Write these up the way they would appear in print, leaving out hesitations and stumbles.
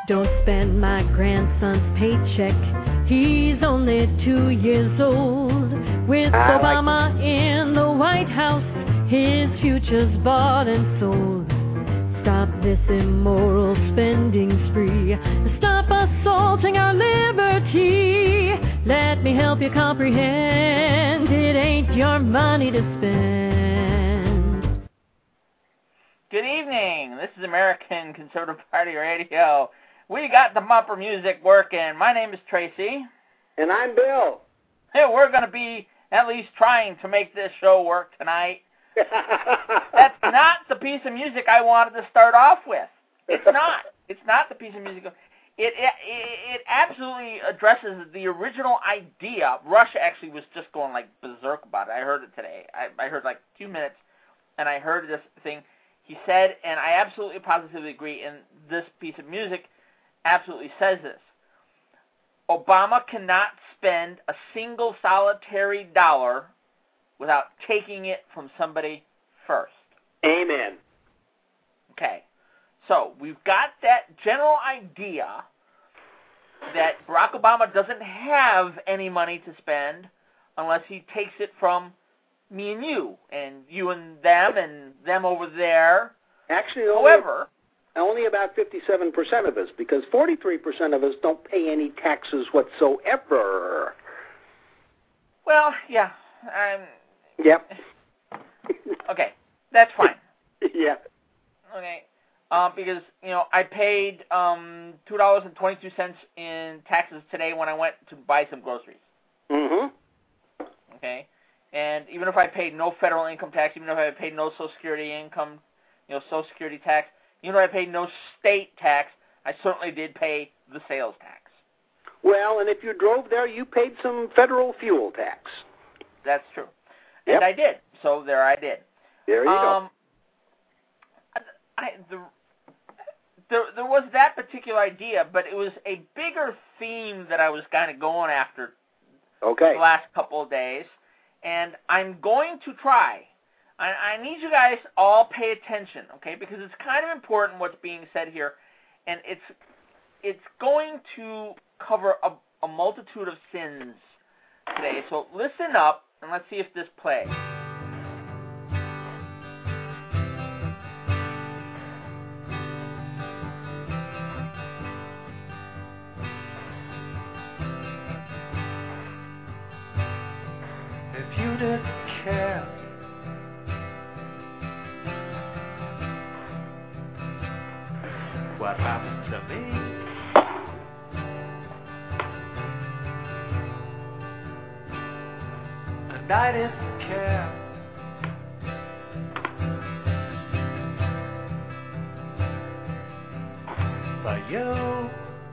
Don't spend my grandson's paycheck. He's only 2 years old. With Obama in the White House, his future's bought and sold. Stop this immoral spending spree. Stop assaulting our liberty. Let me help you comprehend. It ain't your money to spend. Good evening. This is American Conservative Party Radio. We got the bumper music working. My name is Tracy. And I'm Bill. Hey, we're going to be at least trying to make this show work tonight. That's not the piece of music I wanted to start off with. It's not. It's not the piece of music. It absolutely addresses the original idea. Rush actually was just going like berserk about it. I heard it today. I heard like 2 minutes, and I heard this thing he said, and I absolutely positively agree. And this piece of music absolutely says this. Obama cannot spend a single solitary dollar without taking it from somebody first. Amen. Okay. So we've got that general idea that Barack Obama doesn't have any money to spend unless he takes it from me and you and them over there. Actually, only about 57% of us, because 43% of us don't pay any taxes whatsoever. Well, yeah. Yep. Okay, that's fine. Yeah. Okay, because, I paid $2.22 in taxes today when I went to buy some groceries. Mm-hmm. Okay, and even if I paid no federal income tax, even if I paid no Social Security income, Social Security tax, even if I paid no state tax, I certainly did pay the sales tax. Well, and if you drove there, you paid some federal fuel tax. That's true. Yep. And I did. So there I did. There you go. There was that particular idea, but it was a bigger theme that I was kind of going after the last couple of days. And I'm going to try. I need you guys all pay attention, okay? Because it's kind of important what's being said here. And it's going to cover a multitude of sins today. So listen up, and let's see if this plays. If you didn't care, what happened to me? And I didn't care. But you,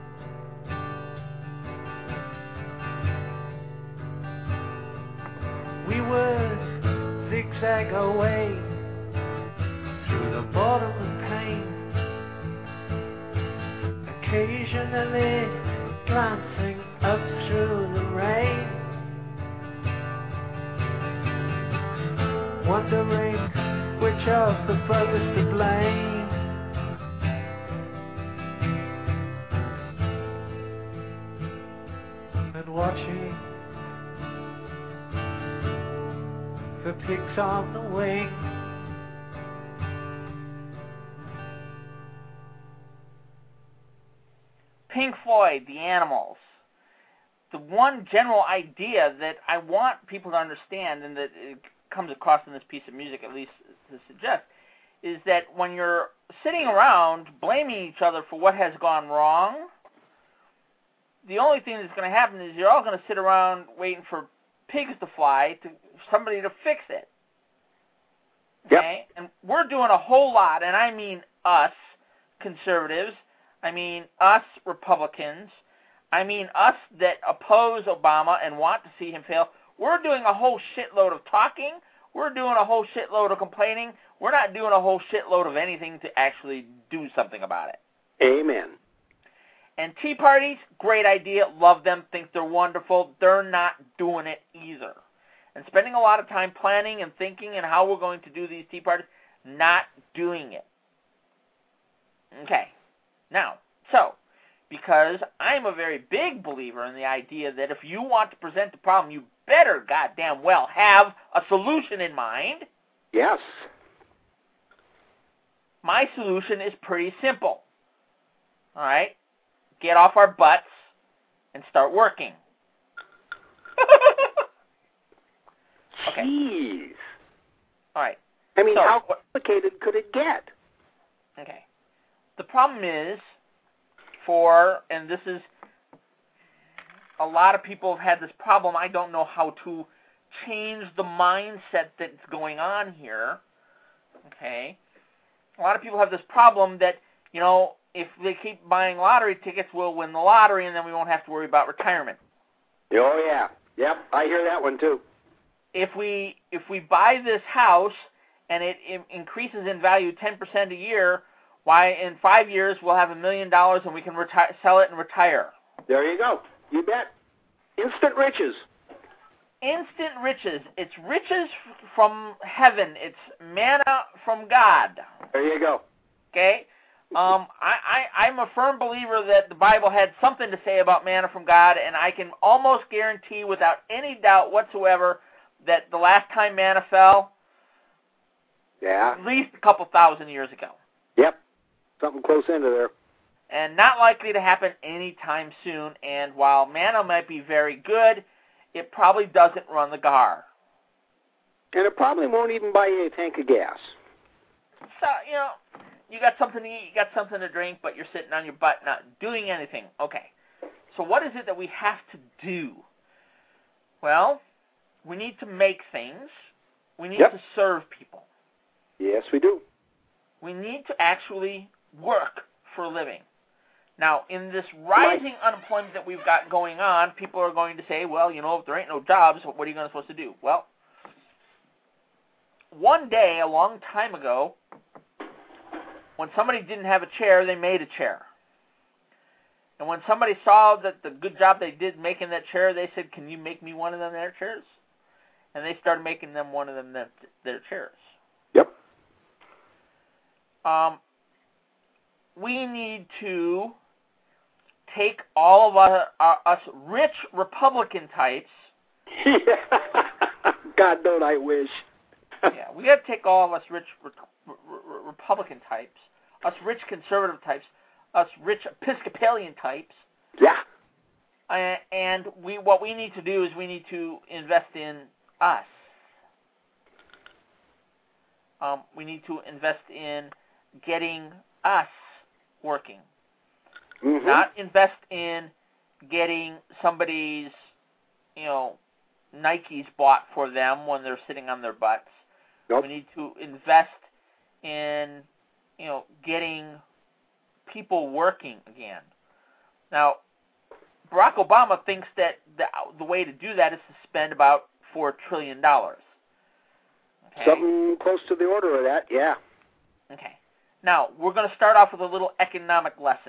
we would zigzag away through the bottomless pain, occasionally glancing up through the rain, wondering which of the brothers to blame. And watching the pigs on the wing. Pink Floyd, The Animals. The one general idea that I want people to understand, and that it comes across in this piece of music at least to suggest, is that when you're sitting around blaming each other for what has gone wrong, the only thing that's going to happen is you're all going to sit around waiting for pigs to fly, to somebody to fix it. Okay? Yep. And we're doing a whole lot, and I mean us, conservatives, I mean us, Republicans, I mean us that oppose Obama and want to see him fail. We're doing a whole shitload of talking. We're doing a whole shitload of complaining. We're not doing a whole shitload of anything to actually do something about it. Amen. And Tea Parties, great idea, love them, think they're wonderful. They're not doing it either. And spending a lot of time planning and thinking and how we're going to do these Tea Parties, not doing it. Okay. Now, so, because I'm a very big believer in the idea that if you want to present the problem, you better goddamn well have a solution in mind. Yes. My solution is pretty simple. All right? Get off our butts and start working. Okay. Jeez. All right. I mean, So, how complicated could it get? Okay. The problem is, and this is, a lot of people have had this problem. I don't know how to change the mindset that's going on here. Okay. A lot of people have this problem that, you know, if they keep buying lottery tickets, we'll win the lottery and then we won't have to worry about retirement. Oh, yeah. Yep, I hear that one, too. If we buy this house and it increases in value 10% a year, why in 5 years we'll have $1 million and we can sell it and retire. There you go. You bet. Instant riches. Instant riches. It's riches from heaven. It's manna from God. There you go. Okay? I'm a firm believer that the Bible had something to say about manna from God, and I can almost guarantee without any doubt whatsoever that the last time manna fell, at least a couple thousand years ago. Yep. Something close into there. And not likely to happen anytime soon. And while manna might be very good, it probably doesn't run the GAR. And it probably won't even buy you a tank of gas. So, you know, you got something to eat, you got something to drink, but you're sitting on your butt not doing anything. Okay. So what is it that we have to do? Well, we need to make things. We need to serve people. Yes, we do. We need to actually work for a living. Now, in this rising unemployment that we've got going on, people are going to say, well, you know, if there ain't no jobs, what are you supposed to do? Well, one day, a long time ago, when somebody didn't have a chair, they made a chair. And when somebody saw that the good job they did making that chair, they said, can you make me one of them their chairs? And they started making them one of them their chairs. Yep. We need to take all of us rich Republican types. God, don't I wish. Yeah, we got to take all of us rich Republican types, us rich conservative types, us rich Episcopalian types. Yeah. And what we need to do is we need to invest in us. We need to invest in getting us working. Mm-hmm. Not invest in getting somebody's, you know, Nikes bought for them when they're sitting on their butts. Nope. We need to invest in, you know, getting people working again. Now, Barack Obama thinks that the way to do that is to spend about $4 trillion. Okay? Something close to the order of that, yeah. Okay. Now, we're going to start off with a little economic lesson.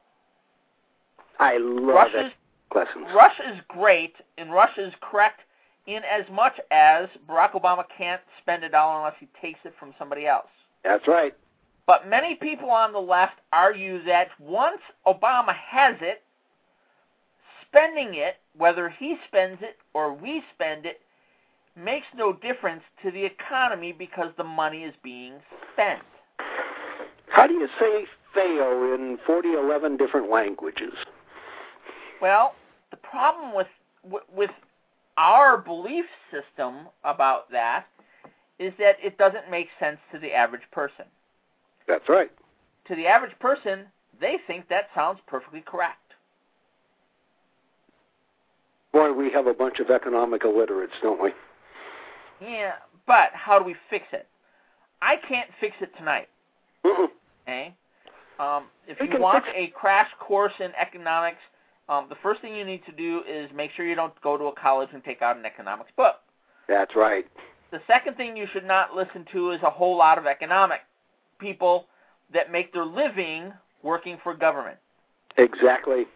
I love it. Lessons. Russia is great, and Russia is correct in as much as Barack Obama can't spend $1 unless he takes it from somebody else. That's right. But many people on the left argue that once Obama has it, spending it, whether he spends it or we spend it, makes no difference to the economy because the money is being spent. How do you say fail in 11 different languages? Well, the problem with our belief system about that is that it doesn't make sense to the average person. That's right. To the average person, they think that sounds perfectly correct. Boy, we have a bunch of economic illiterates, don't we? Yeah, but how do we fix it? I can't fix it tonight. Mm-mm. Okay? If you want a crash course in economics, the first thing you need to do is make sure you don't go to a college and take out an economics book. That's right. The second thing you should not listen to is a whole lot of economic people that make their living working for government. Exactly.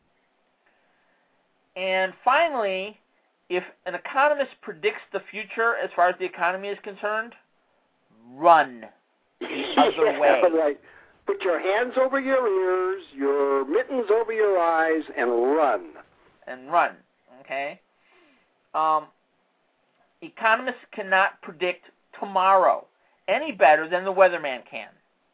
And finally, if an economist predicts the future as far as the economy is concerned, run the other way. Right. Put your hands over your ears, your mittens over your eyes, and run. Okay? Economists cannot predict tomorrow any better than the weatherman can.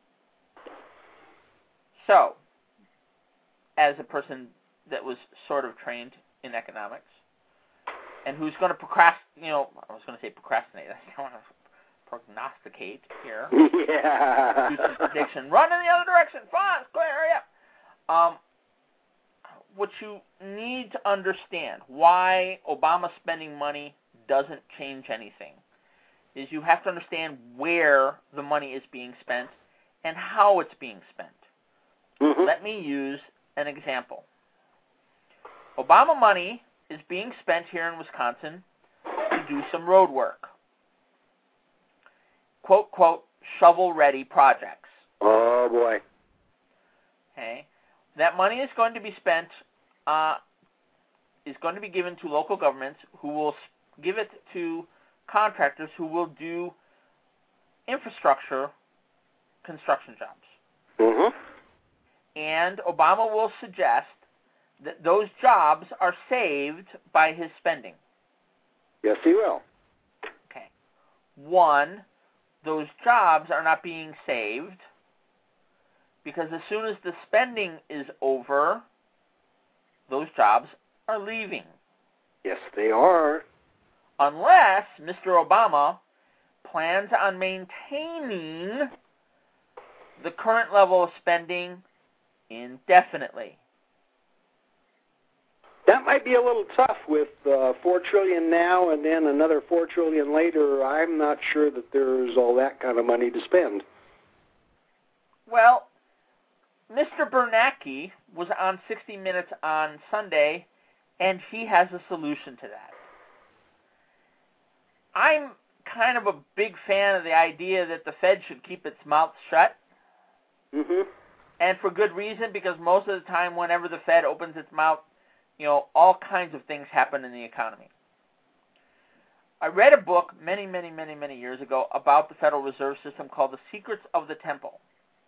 So, as a person that was sort of trained in economics, and who's going to procrastinate, I was going to say procrastinate, I don't want to prognosticate here. Yeah. Future prediction. Run in the other direction. Fine, go ahead, hurry up. What you need to understand, why Obama spending money doesn't change anything, is you have to understand where the money is being spent and how it's being spent. Mm-hmm. Let me use an example. Obama money is being spent here in Wisconsin to do some road work. Quote, quote, shovel-ready projects. Oh, boy. Okay. That money is going to be spent, is going to be given to local governments who will give it to contractors who will do infrastructure construction jobs. Mm-hmm. And Obama will suggest that those jobs are saved by his spending. Yes, he will. Okay. One, those jobs are not being saved because as soon as the spending is over, those jobs are leaving. Yes, they are. Unless Mr. Obama plans on maintaining the current level of spending indefinitely. That might be a little tough with $4 trillion now and then another $4 trillion later. I'm not sure that there's all that kind of money to spend. Well, Mr. Bernanke was on 60 Minutes on Sunday, and he has a solution to that. I'm kind of a big fan of the idea that the Fed should keep its mouth shut. Mm-hmm. And for good reason, because most of the time whenever the Fed opens its mouth, all kinds of things happen in the economy. I read a book many, many, many, many years ago about the Federal Reserve System called The Secrets of the Temple.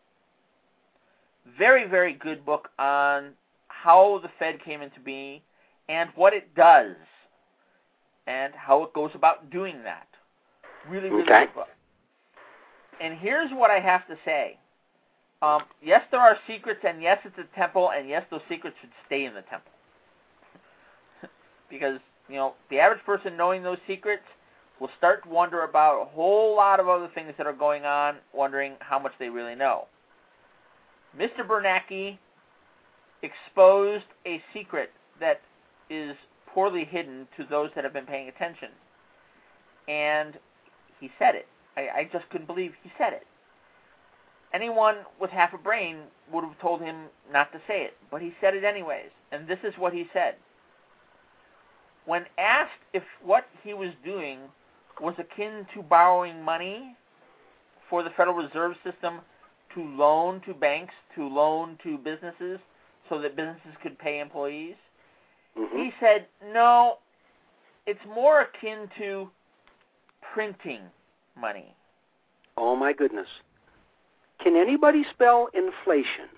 Very, very good book on how the Fed came into being and what it does and how it goes about doing that. Really, really good book. And here's what I have to say. Yes, there are secrets, and yes, it's a temple, and yes, those secrets should stay in the temple. Because, the average person knowing those secrets will start to wonder about a whole lot of other things that are going on, wondering how much they really know. Mr. Bernanke exposed a secret that is poorly hidden to those that have been paying attention. And he said it. I just couldn't believe he said it. Anyone with half a brain would have told him not to say it, but he said it anyways. And this is what he said. When asked if what he was doing was akin to borrowing money for the Federal Reserve System to loan to banks, to loan to businesses, so that businesses could pay employees, he said, no, it's more akin to printing money. Oh, my goodness. Can anybody spell inflation?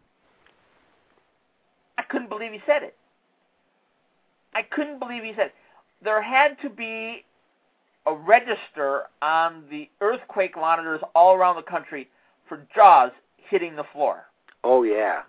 I couldn't believe he said it. I couldn't believe he said it. There had to be a register on the earthquake monitors all around the country for jaws hitting the floor. Oh, yeah.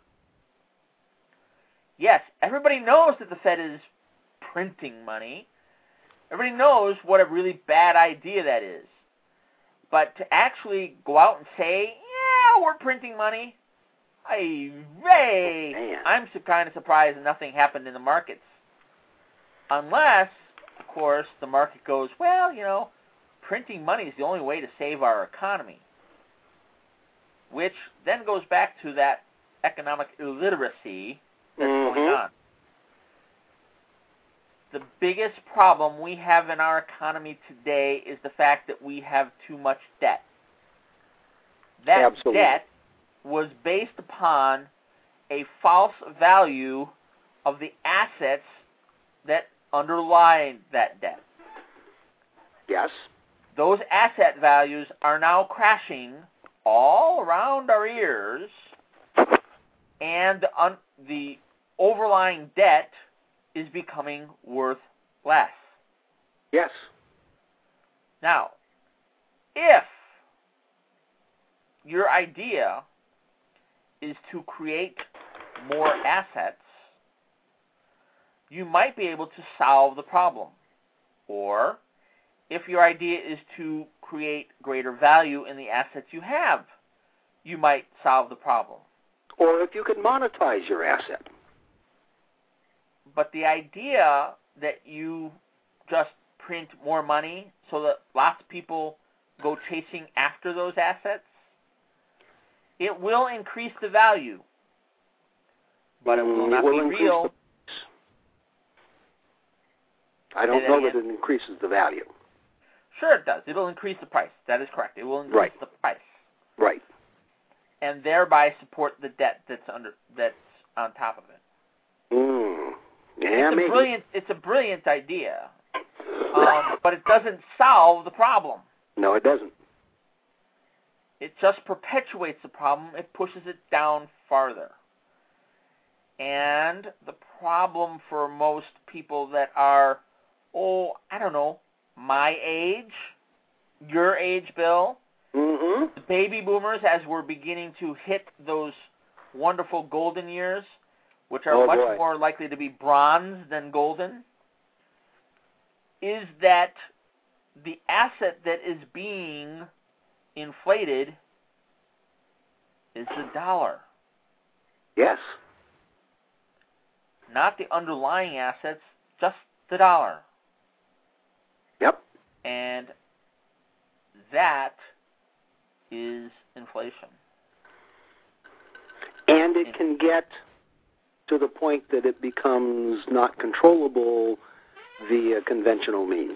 Yes, everybody knows that the Fed is printing money. Everybody knows what a really bad idea that is. But to actually go out and say, yeah, we're printing money, I'm kind of surprised that nothing happened in the markets. Unless, of course, the market goes, well, printing money is the only way to save our economy. Which then goes back to that economic illiteracy that's going on. The biggest problem we have in our economy today is the fact that we have too much debt. That debt was based upon a false value of the assets that underlie that debt. Yes. Those asset values are now crashing all around our ears, and the overlying debt is becoming worth less. Yes. Now, if your idea is to create more assets, you might be able to solve the problem. Or, if your idea is to create greater value in the assets you have, you might solve the problem. Or if you could monetize your asset. But the idea that you just print more money so that lots of people go chasing after those assets, it will increase the value, but it will not be real. I don't know that it increases the value. Sure it does. It will increase the price. That is correct. It will increase the price. Right. And thereby support the debt that's on top of it. Yeah, it's a brilliant idea, but it doesn't solve the problem. No, it doesn't. It just perpetuates the problem. It pushes it down farther. And the problem for most people that are, my age, your age, Bill, the baby boomers, as we're beginning to hit those wonderful golden years, which are much more likely to be bronze than golden, is that the asset that is being inflated is the dollar. Yes. Not the underlying assets, just the dollar. Yep. And that is inflation. And it can get to the point that it becomes not controllable via conventional means.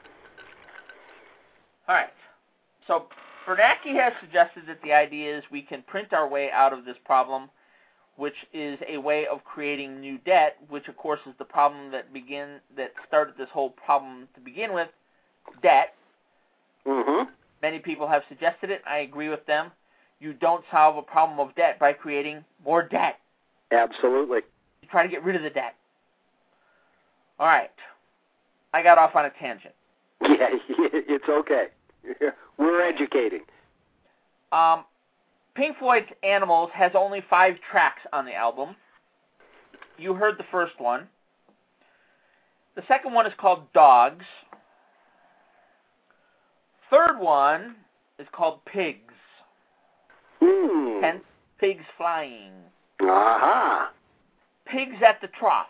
All right. So Bernanke has suggested that the idea is we can print our way out of this problem, which is a way of creating new debt, which of course is the problem that started this whole problem to begin with, debt. Many people have suggested it. I agree with them. You don't solve a problem of debt by creating more debt. Absolutely. You try to get rid of the debt. All right. I got off on a tangent. Yeah, it's okay. We're educating. Pink Floyd's Animals has only 5 tracks on the album. You heard the first one. The second one is called Dogs. Third one is called Pigs. Hence, Pigs Flying. Aha. Pigs at the Trough.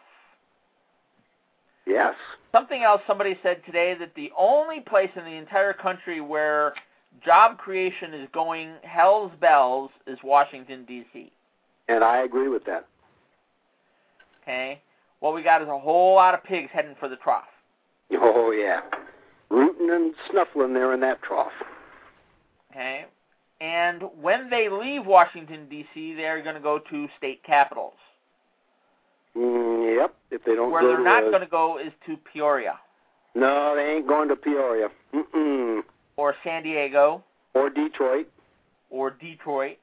Yes. Something else somebody said today, that the only place in the entire country where job creation is going hell's bells is Washington, D.C. And I agree with that. Okay? What we got is a whole lot of pigs heading for the trough. Oh, yeah. Rooting and snuffling there in that trough. Okay? And when they leave Washington, D.C., they're going to go to state capitals. Yep. If they don't Where go they're not going to go is to Peoria. No, they ain't going to Peoria. Or San Diego. Or Detroit. Or Detroit.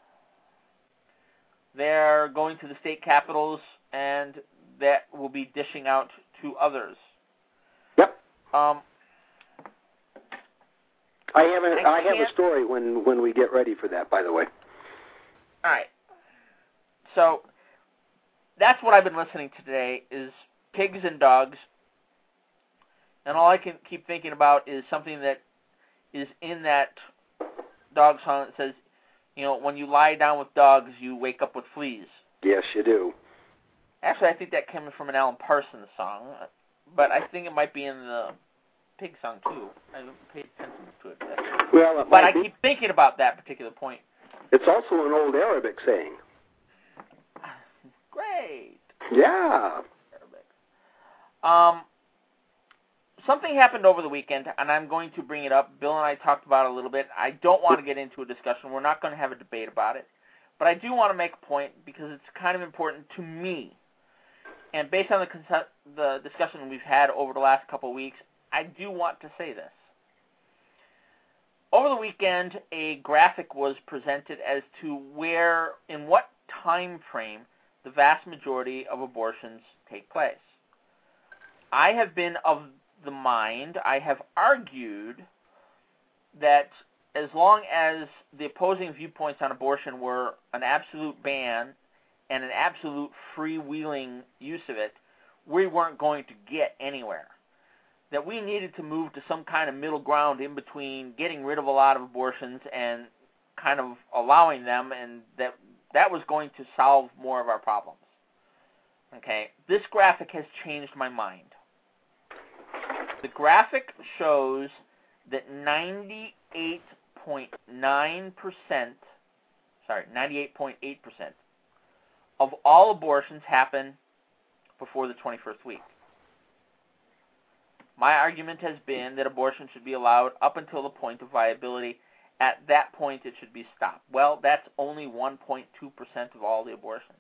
They're going to the state capitals, and that will be dishing out to others. Yep. I have a story when we get ready for that, by the way. All right. So that's what I've been listening to today is Pigs and Dogs. And all I can keep thinking about is something that is in that dog song that says, when you lie down with dogs, you wake up with fleas. Yes, you do. Actually, I think that came from an Alan Parsons song, but I think it might be in the Pig song, too. I haven't paid attention to it. Well, but I keep thinking about that particular point. It's also an old Arabic saying. Great. Yeah. Arabic. Something happened over the weekend, and I'm going to bring it up. Bill and I talked about it a little bit. I don't want to get into a discussion. We're not going to have a debate about it. But I do want to make a point because it's kind of important to me. And based on the discussion we've had over the last couple of weeks, I do want to say this. over the weekend, a graphic was presented as to where, in what time frame, the vast majority of abortions take place. I have been of the mind, I have argued that as long as the opposing viewpoints on abortion were an absolute ban and an absolute freewheeling use of it, we weren't going to get anywhere. That we needed to move to some kind of middle ground in between getting rid of a lot of abortions and kind of allowing them, and that was going to solve more of our problems. Okay, this graphic has changed my mind. The graphic shows that 98.8% of all abortions happen before the 21st week. My argument has been that abortion should be allowed up until the point of viability. At that point, it should be stopped. Well, that's only 1.2% of all the abortions.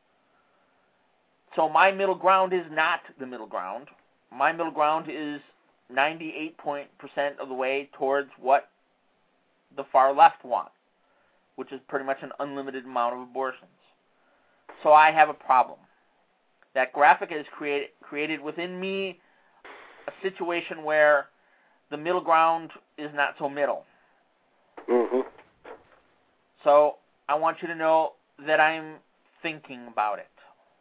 So my middle ground is not the middle ground. My middle ground is 98% of the way towards what the far left want, which is pretty much an unlimited amount of abortions. So I have a problem. That graphic has created within me a situation where the middle ground is not so middle. Mm-hmm. So I want you to know that I'm thinking about it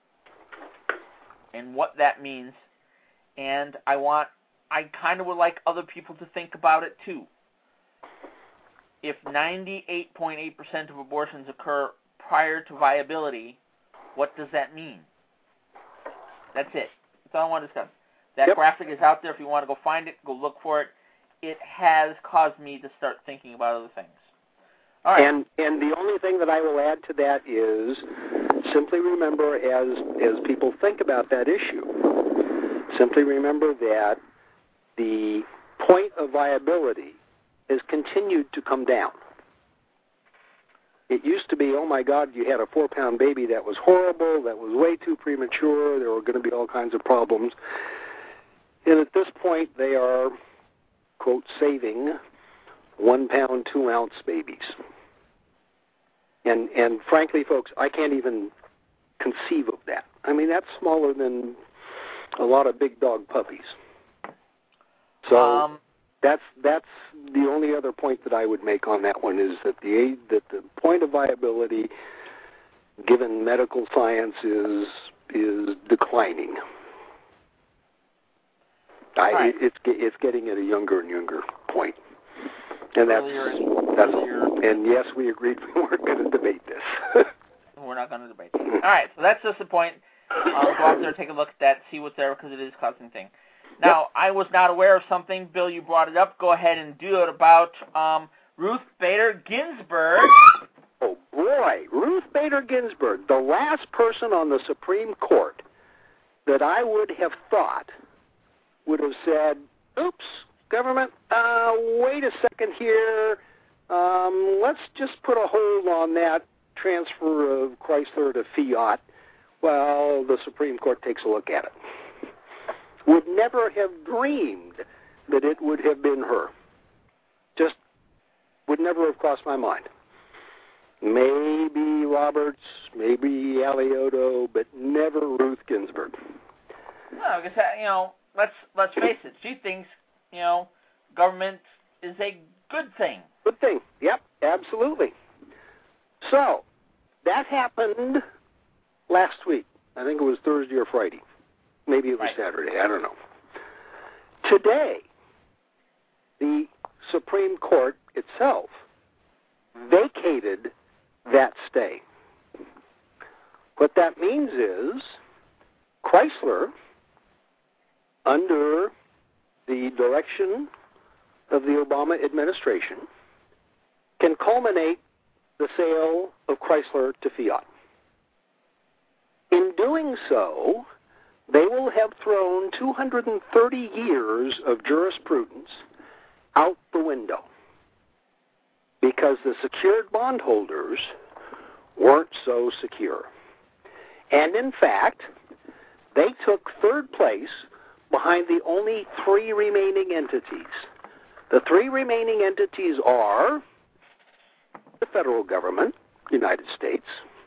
and what that means, and I kind of would like other people to think about it too. If 98.8% of abortions occur prior to viability, what does that mean? That's it. That's all I want to discuss. That graphic is out there. If you want to go find it, go look for it. It has caused me to start thinking about other things. All right. And the only thing that I will add to that is simply remember, as people think about that issue, simply remember that the point of viability has continued to come down. It used to be, oh my God, you had a 4-pound baby, that was horrible, that was way too premature, there were going to be all kinds of problems. And at this point, they are, quote, saving 1-pound, 2-ounce babies. And frankly, folks, I can't even conceive of that. I mean, that's smaller than a lot of big dog puppies. So that's the only other point that I would make on that one, is that the point of viability, given medical science, is declining. Right. It's getting at a younger and younger point, and and yes, we agreed we weren't going to debate this. We're not going to debate. All right, so that's just the point. Go out there, take a look at that, see what's there, because it is causing thing. Now, I was not aware of something. Bill, you brought it up. Go ahead and do it about Ruth Bader Ginsburg. Oh, boy. Ruth Bader Ginsburg, the last person on the Supreme Court that I would have thought would have said, oops, government, wait a second here. Let's just put a hold on that transfer of Chrysler to Fiat while the Supreme Court takes a look at it. Would never have dreamed that it would have been her. Just would never have crossed my mind. Maybe Roberts, maybe Alioto, but never Ruth Ginsburg. Well, because let's face it. She thinks government is a good thing. Good thing. Yep, absolutely. So that happened last week. I think it was Thursday or Friday. Maybe it was Saturday. I don't know. Today, the Supreme Court itself vacated that stay. What that means is Chrysler, under the direction of the Obama administration, can culminate the sale of Chrysler to Fiat. In doing so, they will have thrown 230 years of jurisprudence out the window because the secured bondholders weren't so secure. And in fact, they took third place behind the only 3 remaining entities, The three remaining entities are the federal government, United States,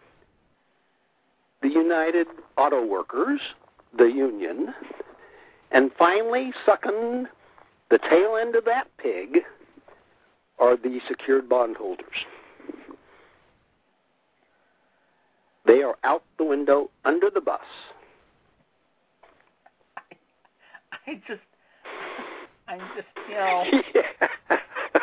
the United Auto Workers, the union, and finally, sucking the tail end of that pig, are the secured bondholders. They are out the window, under the bus. I'm just, you know. Yeah.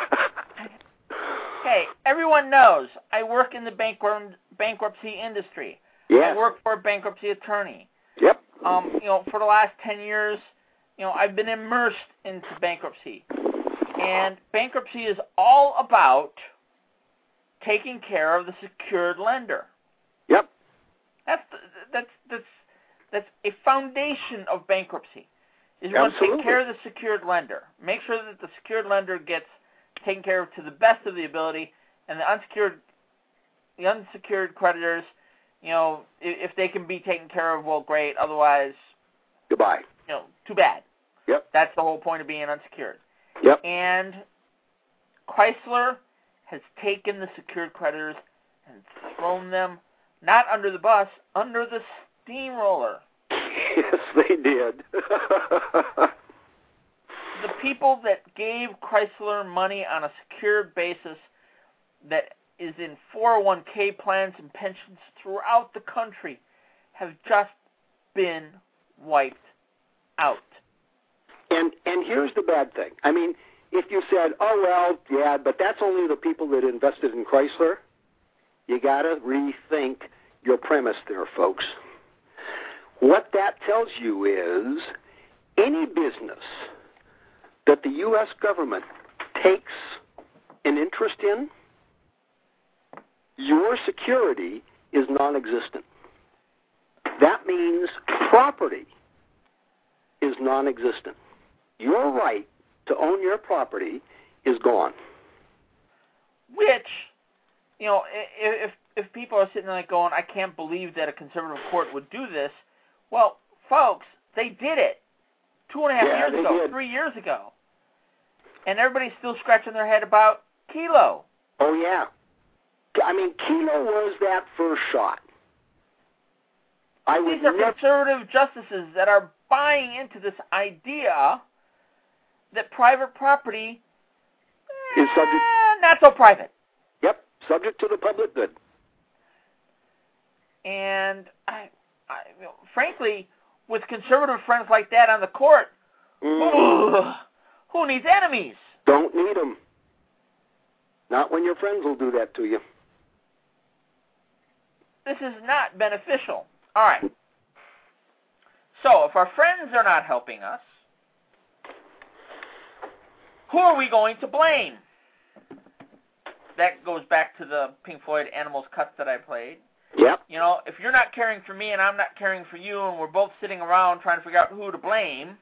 Hey, everyone knows I work in the bankruptcy industry. Yeah. I work for a bankruptcy attorney. Yep. You know, for the last 10 years, you know, I've been immersed into bankruptcy. And bankruptcy is all about taking care of the secured lender. Yep. That's a foundation of bankruptcy. Is you want to take care of the secured lender. Make sure that the secured lender gets taken care of to the best of the ability, and the unsecured creditors, you know, if they can be taken care of, well, great. Otherwise, goodbye. You know, too bad. Yep. That's the whole point of being unsecured. Yep. And Chrysler has taken the secured creditors and thrown them not under the bus, under the steamroller. Yes, they did. The people that gave Chrysler money on a secured basis that is in 401k plans and pensions throughout the country have just been wiped out. And here's the bad thing. I mean, if you said, oh, well, yeah, but that's only the people that invested in Chrysler, you got to rethink your premise there, folks. What that tells you is any business that the U.S. government takes an interest in, your security is non-existent. That means property is non-existent. Your right to own your property is gone. Which, you know, if people are sitting there like going, I can't believe that a conservative court would do this, well, folks, they did it 2.5 years ago, did. 3 years ago. And everybody's still scratching their head about Kelo. Oh, yeah. I mean, Kelo was that first shot. These are conservative justices that are buying into this idea that private property is subject. Not so private. Yep, subject to the public good. And you know, frankly, with conservative friends like that on the court, who needs enemies? Don't need them. Not when your friends will do that to you. This is not beneficial. All right. So, if our friends are not helping us, who are we going to blame? That goes back to the Pink Floyd Animals cut that I played. Yep. You know, if you're not caring for me and I'm not caring for you and we're both sitting around trying to figure out who to blame,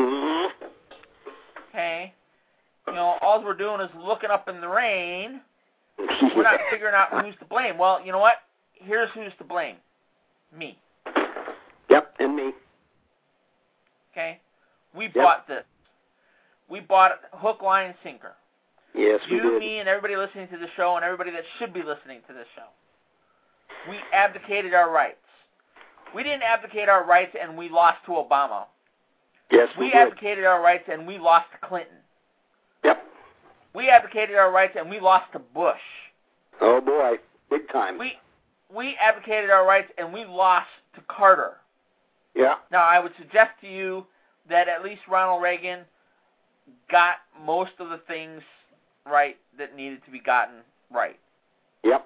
okay, you know, all we're doing is looking up in the rain. We're not figuring out who's to blame. Well, you know what? Here's who's to blame. Me. Yep, and me. Okay? We bought this. We bought it hook, line, sinker. Yes, we did. You, me, and everybody listening to the show and everybody that should be listening to this show. We abdicated our rights. We didn't abdicate our rights and we lost to Obama. Yes, we did. We abdicated our rights and we lost to Clinton. Yep. We abdicated our rights and we lost to Bush. Oh, boy. Big time. We abdicated our rights and we lost to Carter. Yeah. Now, I would suggest to you that at least Ronald Reagan got most of the things right that needed to be gotten right. Yep.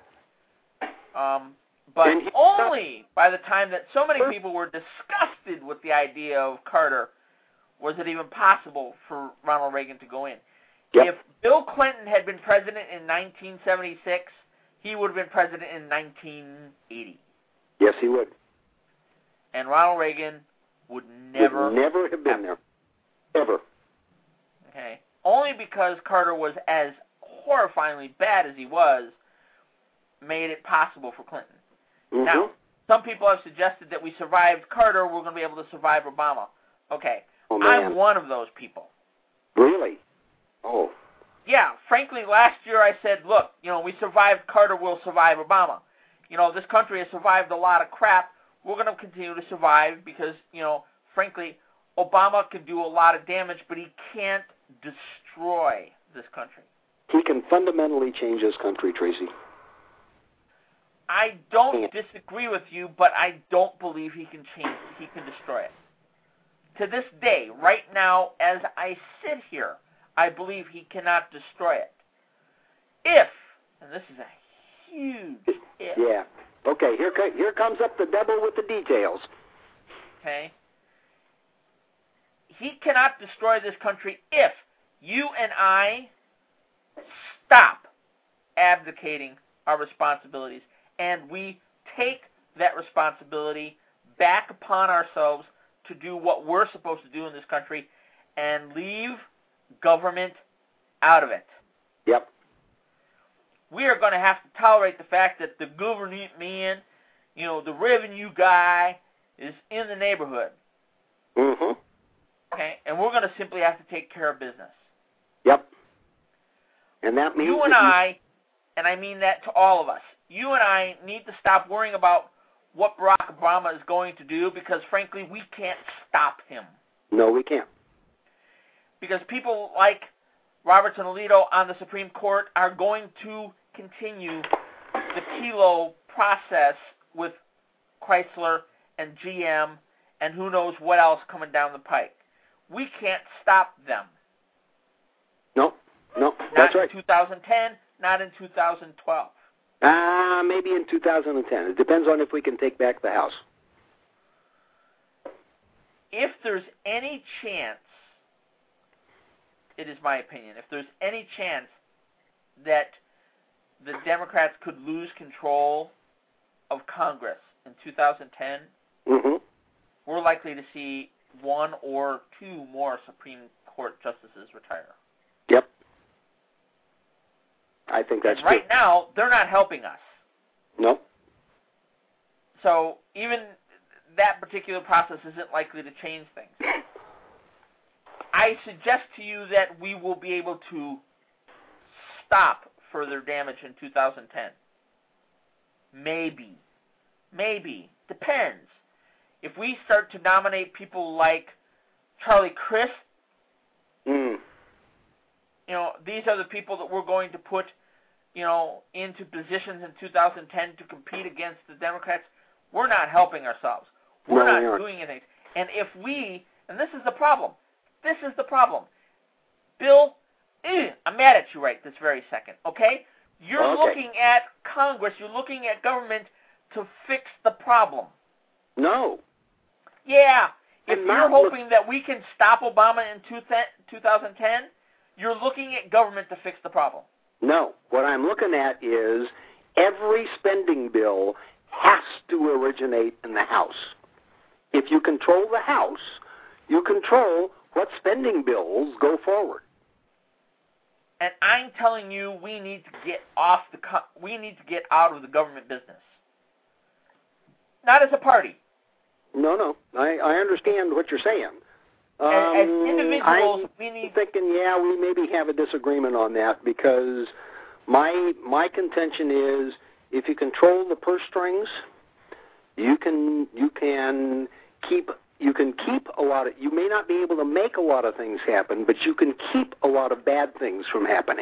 But only by the time that so many people were disgusted with the idea of Carter was it even possible for Ronald Reagan to go in. Yep. If Bill Clinton had been president in 1976, he would have been president in 1980. Yes, he would. And Ronald Reagan would never have been there. Ever. Okay. Only because Carter was as horrifyingly bad as he was, made it possible for Clinton. Mm-hmm. Now, some people have suggested that we survived Carter, we're going to be able to survive Obama. Okay. Oh, man. I'm one of those people. Really? Oh. Yeah, frankly, last year I said, look, we survived Carter, we'll survive Obama. This country has survived a lot of crap. We're going to continue to survive because, frankly, Obama can do a lot of damage, but he can't destroy this country. He can fundamentally change this country, Tracy. I don't disagree with you, but I don't believe he can change it. He can destroy it. To this day, right now, as I sit here, I believe he cannot destroy it. If, and this is a huge if. Yeah. Okay, here comes up the devil with the details. Okay. He cannot destroy this country if you and I stop abdicating our responsibilities and we take that responsibility back upon ourselves to do what we're supposed to do in this country and leave government out of it. Yep. We are going to have to tolerate the fact that the government man, the revenue guy, is in the neighborhood. Mm-hmm. Okay? And we're going to simply have to take care of business. Yep. And that means you and I, and I mean that to all of us, you and I need to stop worrying about what Barack Obama is going to do because, frankly, we can't stop him. No, we can't. Because people like Roberts and Alito on the Supreme Court are going to continue the Kelo process with Chrysler and GM and who knows what else coming down the pike. We can't stop them. No, that's right. Not in 2010, not in 2012. Maybe in 2010. It depends on if we can take back the House. If there's any chance, it is my opinion, if there's any chance that the Democrats could lose control of Congress in 2010, we're likely to see one or two more Supreme Court justices retire. Yep. I think that's right true. Now, they're not helping us. No. So even that particular process isn't likely to change things. I suggest to you that we will be able to stop further damage in 2010. Maybe. Depends. If we start to nominate people like Charlie Crist, these are the people that we're going to put, into positions in 2010 to compete against the Democrats. We're not helping ourselves. We're not doing anything. And if we, and this is the problem. Bill, I'm mad at you right this very second, okay? You're looking at Congress, you're looking at government to fix the problem. No. Yeah. If you're hoping that we can stop Obama in 2010, you're looking at government to fix the problem. No. What I'm looking at is every spending bill has to originate in the House. If you control the House, you control what spending bills go forward. And I'm telling you, we need to get out of the government business. Not as a party. No. I understand what you're saying. As individuals, we need... I'm thinking, we maybe have a disagreement on that because my contention is if you control the purse strings, you can keep a lot of... You may not be able to make a lot of things happen, but you can keep a lot of bad things from happening.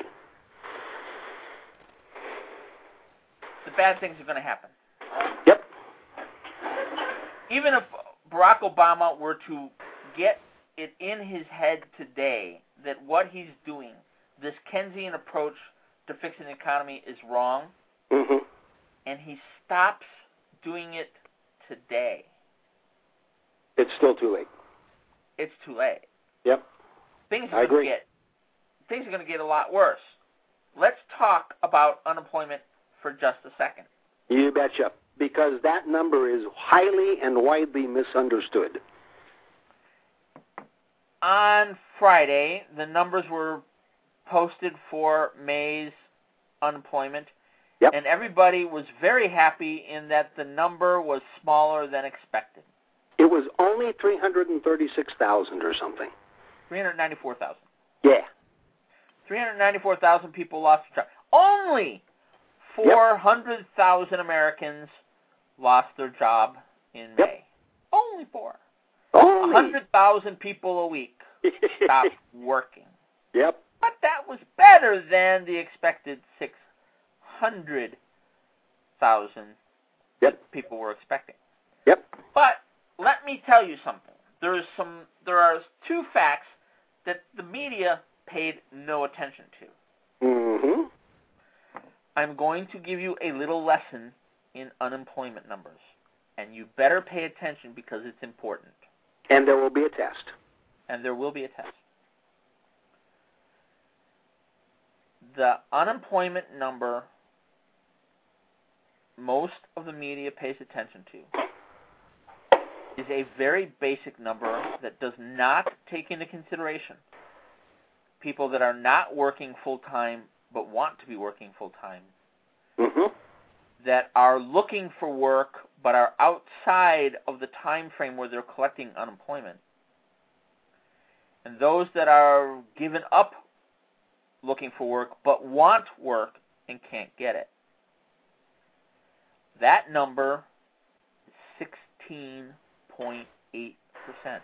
The bad things are going to happen. Yep. Even if Barack Obama were to get it in his head today that what he's doing, this Keynesian approach to fixing the economy, is wrong, and he stops doing it today, it's still too late. It's too late. Yep. Things are going to get a lot worse. Let's talk about unemployment for just a second. You betcha. Because that number is highly and widely misunderstood. On Friday, the numbers were posted for May's unemployment, and everybody was very happy in that the number was smaller than expected. It was only 336,000 or something. 394,000. Yeah. 394,000 people lost their job. Only 400,000 Americans lost their job in May. Only 4. 100,000 people a week stopped working. Yep. But that was better than the expected 600,000 that people were expecting. Yep. But let me tell you something. There are 2 facts that the media paid no attention to. Mm-hmm. I'm going to give you a little lesson in unemployment numbers, and you better pay attention because it's important. And there will be a test. And there will be a test. The unemployment number most of the media pays attention to is a very basic number that does not take into consideration people that are not working full-time but want to be working full-time, that are looking for work but are outside of the time frame where they're collecting unemployment, and those that are given up looking for work but want work and can't get it. That number is 16.8%.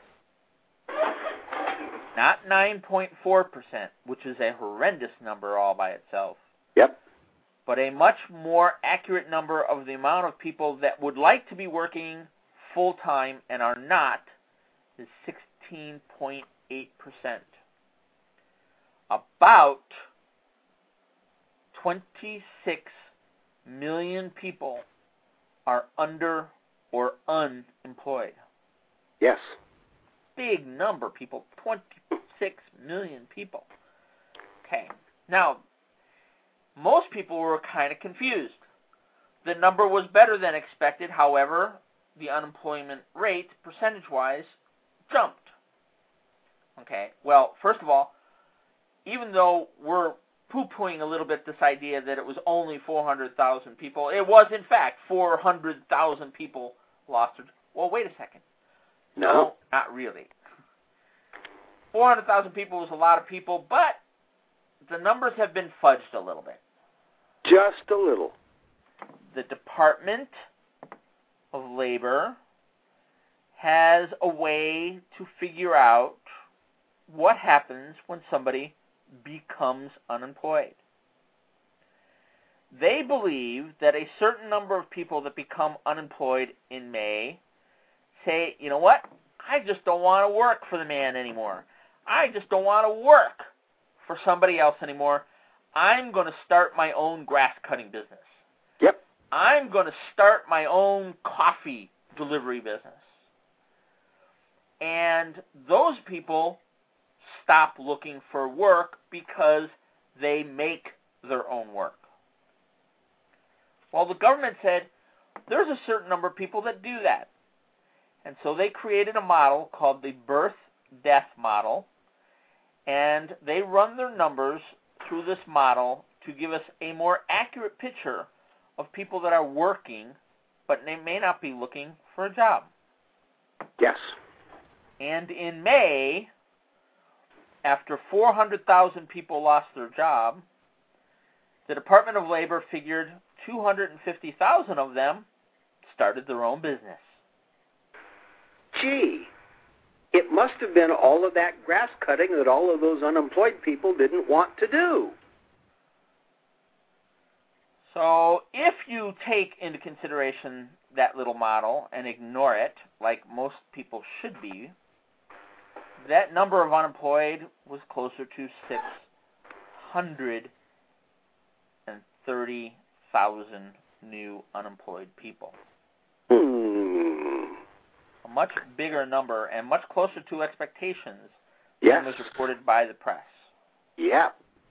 Not 9.4%, which is a horrendous number all by itself. Yep. But a much more accurate number of the amount of people that would like to be working full-time and are not is 16.8%. About 26 million people are under or unemployed. Yes. Big number, people. 26 million people. Okay. Now, most people were kind of confused. The number was better than expected. However, the unemployment rate, percentage-wise, jumped. Okay. Well, first of all, even though we're poo-pooing a little bit this idea that it was only 400,000 people, it was, in fact, 400,000 people lost their... Well, wait a second. No, not really. 400,000 people was a lot of people, but the numbers have been fudged a little bit. Just a little. The Department of Labor has a way to figure out what happens when somebody becomes unemployed. They believe that a certain number of people that become unemployed in May say, you know what, I just don't want to work for the man anymore. I just don't want to work for somebody else anymore. I'm going to start my own grass cutting business. Yep. I'm going to start my own coffee delivery business. And those people stop looking for work because they make their own work. Well, the government said there's a certain number of people that do that. And so they created a model called the birth-death model, and they run their numbers through this model to give us a more accurate picture of people that are working, but they may not be looking for a job. Yes. And in May, after 400,000 people lost their job, the Department of Labor figured 250,000 of them started their own business. Gee, it must have been all of that grass cutting that all of those unemployed people didn't want to do. So if you take into consideration that little model and ignore it, like most people should be, that number of unemployed was closer to 630,000 new unemployed people. A much bigger number and much closer to expectations than was reported by the press. Yeah.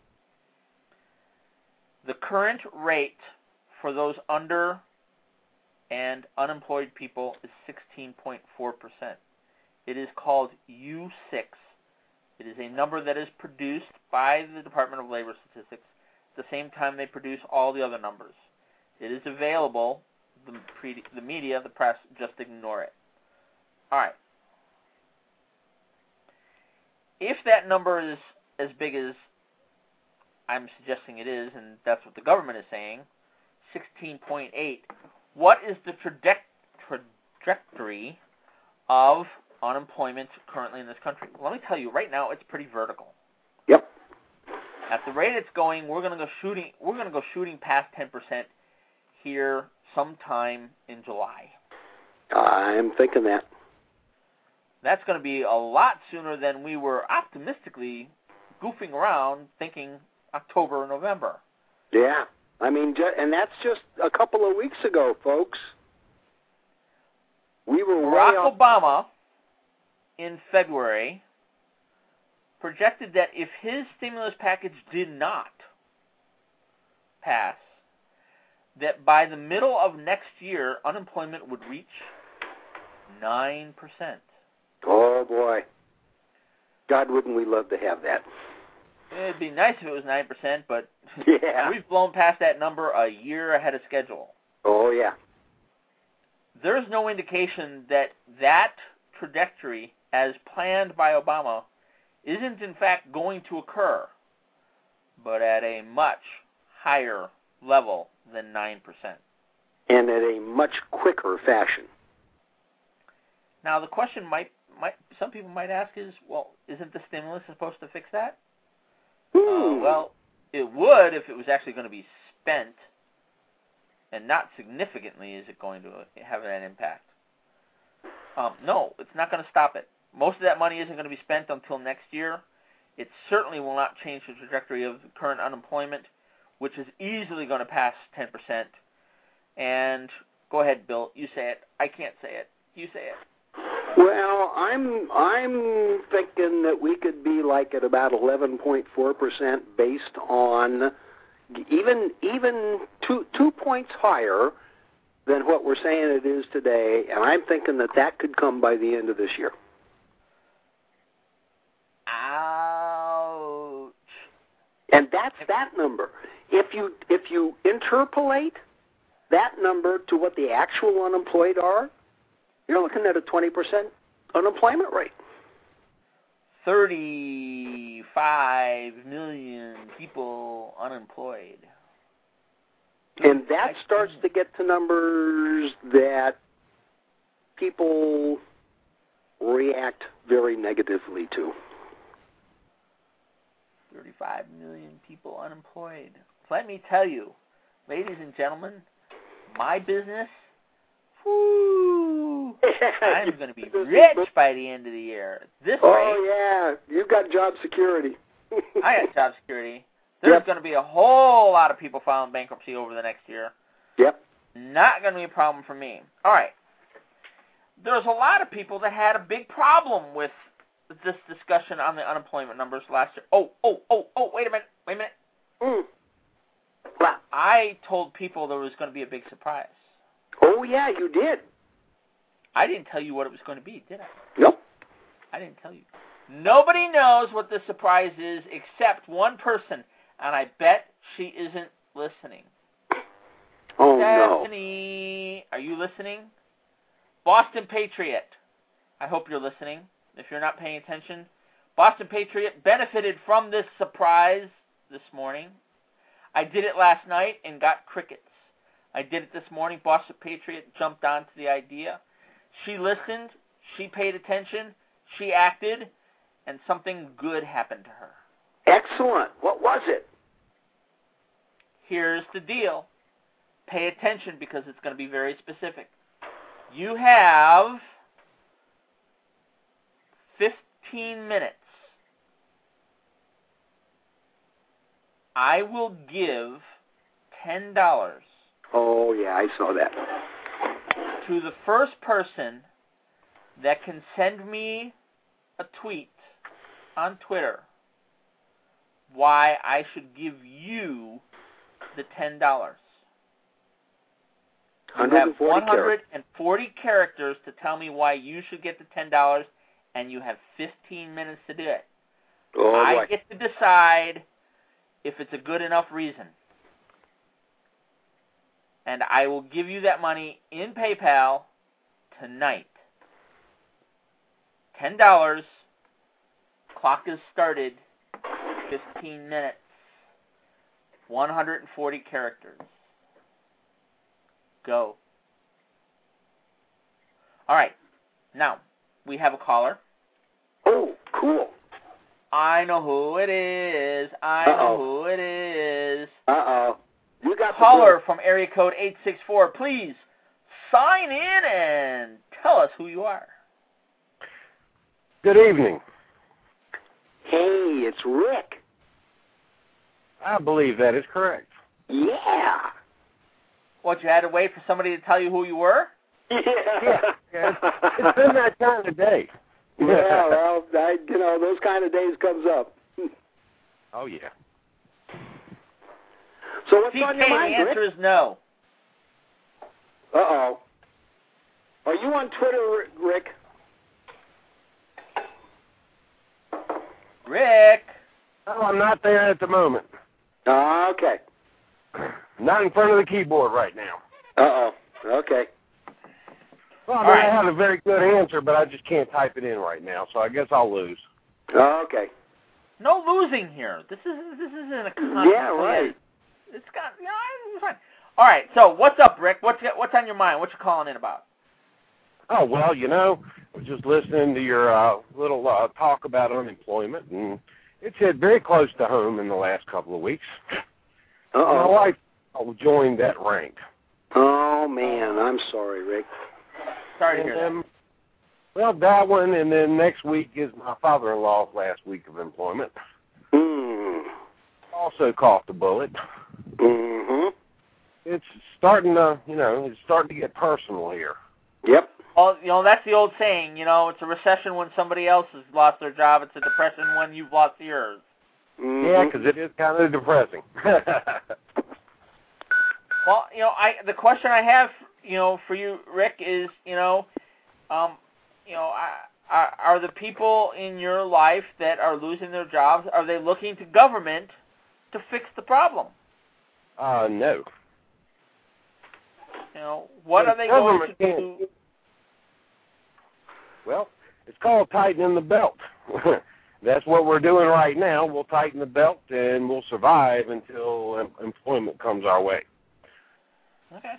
The current rate for those under and unemployed people is 16.4%. It is called U6. It is a number that is produced by the Department of Labor Statistics at the same time they produce all the other numbers. It is available. The media, the press, just ignore it. All right. If that number is as big as I'm suggesting it is, and that's what the government is saying, 16.8. What is the trajectory of unemployment currently in this country? Let me tell you, right now it's pretty vertical. Yep. At the rate it's going, we're going to go shooting past 10% here sometime in July. I'm thinking that. That's going to be a lot sooner than we were optimistically goofing around thinking October or November. Yeah. I mean, and that's just a couple of weeks ago, folks. We were Barack Obama, in February, projected that if his stimulus package did not pass, that by the middle of next year, unemployment would reach 9%. Oh, boy. God, wouldn't we love to have that? It'd be nice if it was 9%, but yeah. We've blown past that number a year ahead of schedule. Oh, yeah. There's no indication that that trajectory, as planned by Obama, isn't in fact going to occur, but at a much higher level than 9%. And at a much quicker fashion. Now, the question some people might ask is, well, isn't the stimulus supposed to fix that? Well, it would if it was actually going to be spent, and not significantly is it going to have an impact. No, it's not going to stop it. Most of that money isn't going to be spent until next year. It certainly will not change the trajectory of current unemployment, which is easily going to pass 10%. And go ahead, Bill. You say it. I can't say it. You say it. Well, I'm thinking that we could be like at about 11.4% based on even 2 points higher than what we're saying it is today, and I'm thinking that could come by the end of this year. Ouch. And that's that number. If you interpolate that number to what the actual unemployed are, you're looking at a 20% unemployment rate. 35 million people unemployed. And that starts to get to numbers that people react very negatively to. 35 million people unemployed. Let me tell you, ladies and gentlemen, my business, whoo, I'm going to be rich by the end of the year. This rate, yeah, you've got job security. I got job security. There's going to be a whole lot of people filing bankruptcy over the next year. Yep. Not going to be a problem for me. All right. There's a lot of people that had a big problem with this discussion on the unemployment numbers last year. Oh, wait a minute. Wow. I told people there was going to be a big surprise. Oh, yeah, you did. I didn't tell you what it was going to be, did I? Nope. I didn't tell you. Nobody knows what the surprise is except one person, and I bet she isn't listening. Oh, Stephanie, are you listening? Boston Patriot. I hope you're listening. If you're not paying attention, Boston Patriot benefited from this surprise this morning. I did it last night and got crickets. I did it this morning. Boston Patriot jumped onto the idea. She listened. She paid attention. She acted. And something good happened to her. Excellent. What was it? Here's the deal. Pay attention because it's going to be very specific. You have 15 minutes. I will give $10. Oh, yeah, I saw that. To the first person that can send me a tweet on Twitter why I should give you the $10. You have 140 characters to tell me why you should get the $10, and you have 15 minutes to do it. Oh, I get to decide if it's a good enough reason. And I will give you that money in PayPal tonight. $10. Clock is started. 15 minutes. 140 characters. Go. All right. Now, we have a caller. Oh, cool. I know who it is. I know who it is. Uh-oh. You got caller from area code 864. Please sign in and tell us who you are. Good evening. Hey, it's Rick. I believe that is correct. Yeah. What, you had to wait for somebody to tell you who you were? Yeah. It's been that kind of day. Yeah, well, those kind of days comes up. Oh, yeah. So what's TK, on your mind, the answer Rick? is no. Uh-oh. Are you on Twitter, Rick? Rick? Oh, I'm not there at the moment. Okay. Not in front of the keyboard right now. Uh-oh. Okay. Well, I right. have a very good answer, but I just can't type it in right now, so I guess I'll lose. Okay. No losing here. This isn't a contest. Yeah, right. It's got, it's fine. All right, so what's up, Rick? What's on your mind? What you calling in about? Oh, well, I was just listening to your little talk about unemployment, and it's hit very close to home in the last couple of weeks. Uh-oh. My wife joined that rank. Oh, man, I'm sorry, Rick. Sorry to hear that. Well, that one, and then next week is my father-in-law's last week of employment. Also caught the bullet. Mm-hmm. It's starting to get personal here. Yep. Well, that's the old saying, it's a recession when somebody else has lost their job. It's a depression when you've lost yours. Mm-hmm. Yeah, because it is kind of depressing. Well, the question I have, for you, Rick, is, are the people in your life that are losing their jobs, are they looking to government to fix the problem? No. What are they going to do? Well, it's called tightening the belt. That's what we're doing right now. We'll tighten the belt, and we'll survive until employment comes our way. Okay.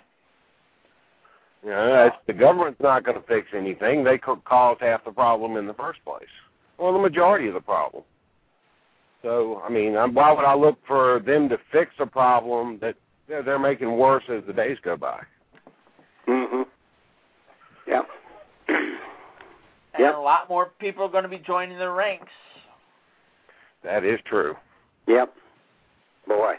The government's not going to fix anything. They could cause half the problem in the first place, or the majority of the problem. So, why would I look for them to fix a problem that they're making worse as the days go by? Mm-hmm. Yep. And a lot more people are going to be joining the ranks. That is true. Yep. Boy.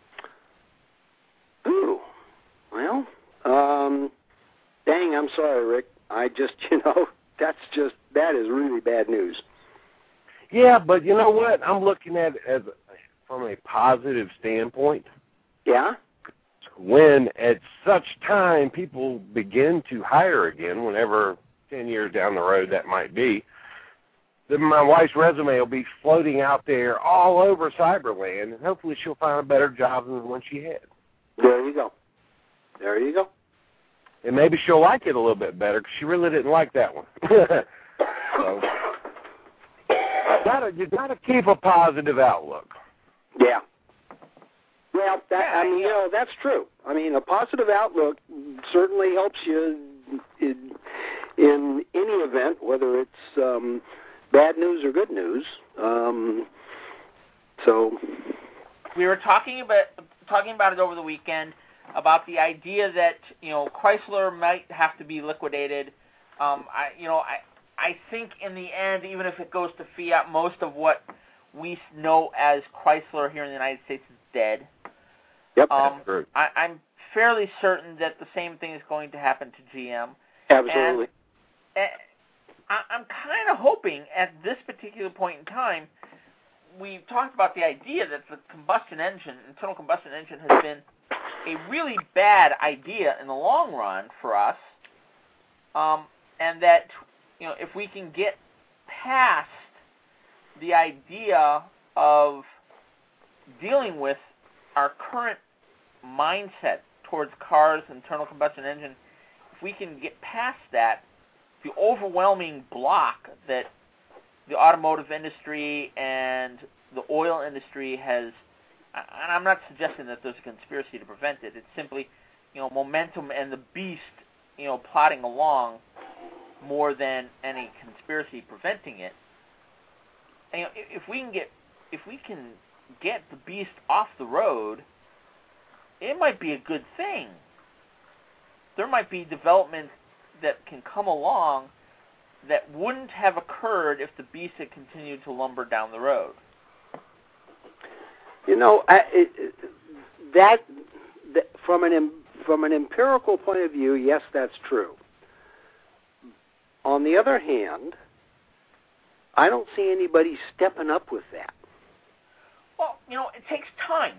Ooh. Well, dang, I'm sorry, Rick. I just, that is really bad news. Yeah, but you know what? I'm looking at it from a positive standpoint. Yeah? When at such time people begin to hire again, whenever 10 years down the road that might be, then my wife's resume will be floating out there all over Cyberland, and hopefully she'll find a better job than the one she had. There you go. There you go. And maybe she'll like it a little bit better, because she really didn't like that one. So, you gotta keep a positive outlook. Yeah. Well, that's true. A positive outlook certainly helps you in any event, whether it's bad news or good news. So we were talking about it over the weekend, about the idea that Chrysler might have to be liquidated. I think in the end, even if it goes to fiat, most of what we know as Chrysler here in the United States is dead. Yep. That's true. I'm fairly certain that the same thing is going to happen to GM. Absolutely. And I'm kind of hoping at this particular point in time, we've talked about the idea that the internal combustion engine has been a really bad idea in the long run for us, and that if we can get past the idea of dealing with our current mindset towards cars and internal combustion engine, if we can get past that, the overwhelming block that the automotive industry and the oil industry has and I'm not suggesting that there's a conspiracy to prevent it. It's simply, momentum and the beast, plodding along more than any conspiracy preventing it. And, if we can get the beast off the road, it might be a good thing. There might be development that can come along that wouldn't have occurred if the beast had continued to lumber down the road. That from an empirical point of view, yes, that's true. On the other hand, I don't see anybody stepping up with that. Well, it takes time.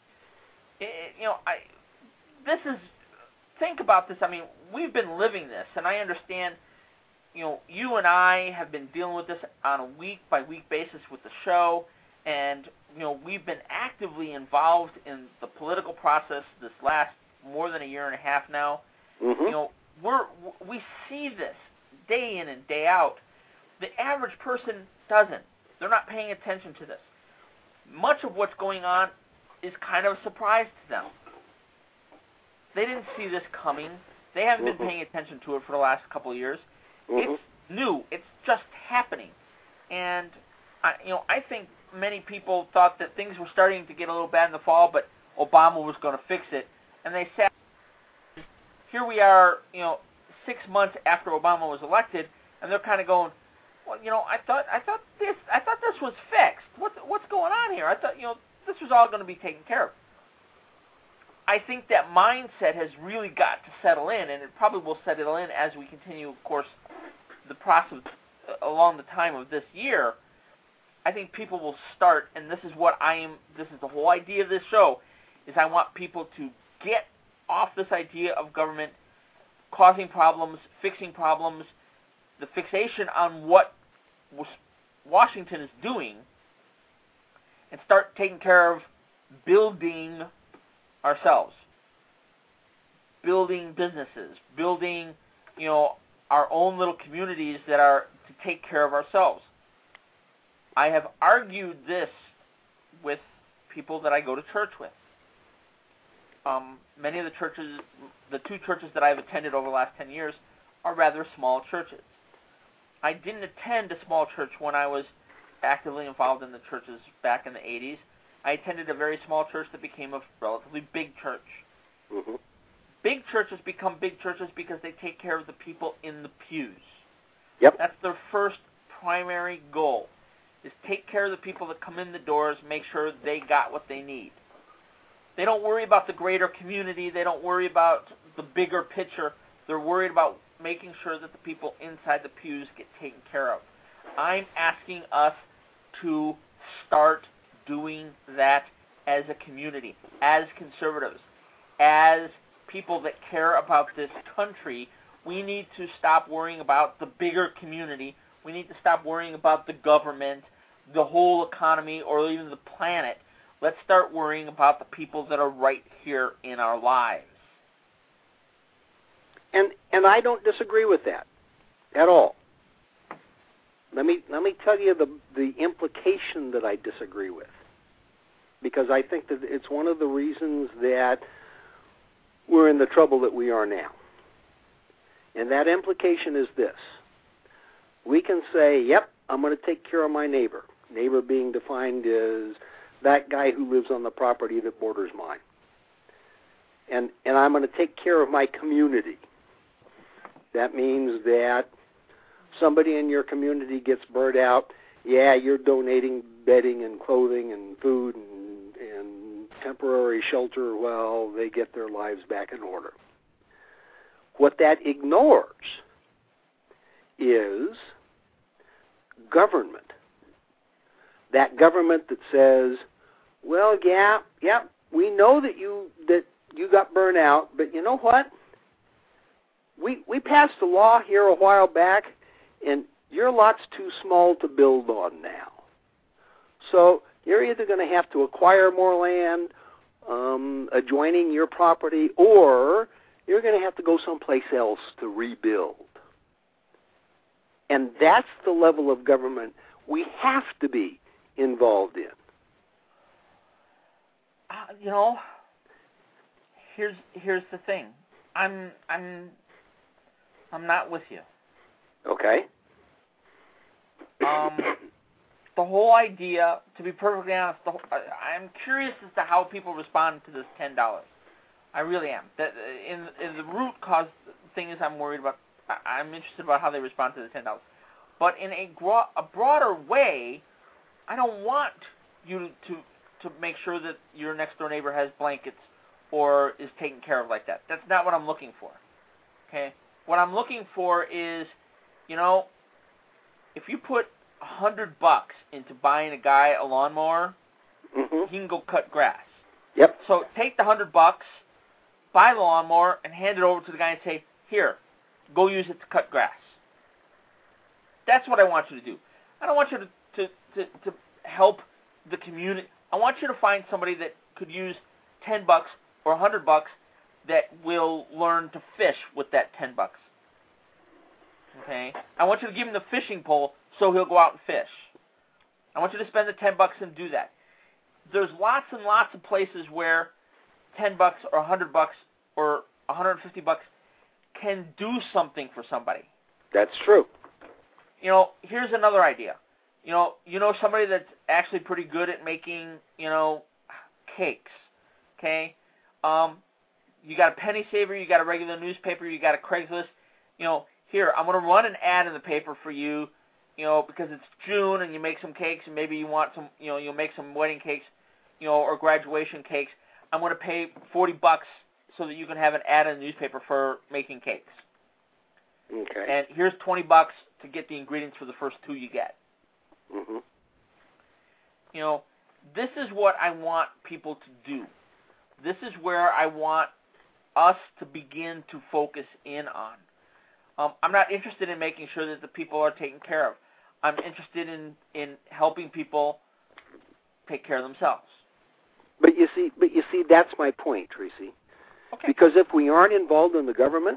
Think about this. I mean, we've been living this, and I understand, you and I have been dealing with this on a week-by-week basis with the show, and, we've been actively involved in the political process this last more than a year and a half now. Mm-hmm. We see this day in and day out. The average person doesn't. They're not paying attention to this. Much of what's going on is kind of a surprise to them. They didn't see this coming. They haven't been paying attention to it for the last couple of years. Mm-hmm. It's new. It's just happening. And, I think many people thought that things were starting to get a little bad in the fall, but Obama was going to fix it. And they sat. Here we are, 6 months after Obama was elected, and they're kind of going, well, I thought this was fixed. What's going on here? I thought, this was all going to be taken care of. I think that mindset has really got to settle in, and it probably will settle in as we continue, of course, the process along the time of this year. I think people will start, and this is the whole idea of this show, is I want people to get off this idea of government causing problems, fixing problems, the fixation on what Washington is doing, and start taking care of building ourselves, building businesses, building, our own little communities that are to take care of ourselves. I have argued this with people that I go to church with. Many of the churches, the two churches that I've attended over the last 10 years, are rather small churches. I didn't attend a small church when I was actively involved in the churches back in the 80s. I attended a very small church that became a relatively big church. Mm-hmm. Big churches become big churches because they take care of the people in the pews. Yep. That's their first primary goal, is take care of the people that come in the doors, make sure they got what they need. They don't worry about the greater community. They don't worry about the bigger picture. They're worried about making sure that the people inside the pews get taken care of. I'm asking us to start doing that as a community, as conservatives, as people that care about this country. We need to stop worrying about the bigger community. We need to stop worrying about the government, the whole economy, or even the planet. Let's start worrying about the people that are right here in our lives. And I don't disagree with that at all. Let me tell you the implication that I disagree with, because I think that it's one of the reasons that we're in the trouble that we are now. And that implication is this. We can say, yep, I'm going to take care of my neighbor. Neighbor being defined as that guy who lives on the property that borders mine. And I'm going to take care of my community. That means that somebody in your community gets burned out. Yeah, you're donating bedding and clothing and food and temporary shelter while they get their lives back in order. What that ignores is government. That government that says, well, yeah, we know that you got burned out, but you know what? We passed a law here a while back, and your lot's too small to build on now. So you're either going to have to acquire more land adjoining your property, or you're going to have to go someplace else to rebuild. And that's the level of government we have to be involved in. Here's the thing. I'm not with you. Okay. The whole idea, to be perfectly honest, I'm curious as to how people respond to this $10. I really am. That in the root cause thing is I'm worried about. I'm interested about how they respond to the $10. But in a broader way, I don't want you to make sure that your next door neighbor has blankets or is taken care of like that. That's not what I'm looking for. Okay? What I'm looking for is, if you put $100 into buying a guy a lawnmower, Mm-hmm. he can go cut grass. Yep. So take the $100, buy the lawnmower, and hand it over to the guy and say, "Here, go use it to cut grass." That's what I want you to do. I don't want you to help the community. I want you to find somebody that could use $10 or $100 that will learn to fish with that $10. Okay? I want you to give him the fishing pole so he'll go out and fish. I want you to spend the $10 and do that. There's lots and lots of places where $10 or $100 or $150 can do something for somebody. That's true. Here's another idea. Somebody that's actually pretty good at making, cakes. Okay? You got a penny saver, you got a regular newspaper, you got a Craigslist. Here, I'm going to run an ad in the paper for you, because it's June and you make some cakes and maybe you want some, you'll make some wedding cakes, or graduation cakes. I'm going to pay $40 so that you can have an ad in the newspaper for making cakes. Okay. And here's $20 to get the ingredients for the first 2 you get. Mm-hmm. This is what I want people to do. This is where I want us to begin to focus in on. I'm not interested in making sure that the people are taken care of. I'm interested in helping people take care of themselves. But you see, that's my point, Tracy. Okay. Because if we aren't involved in the government,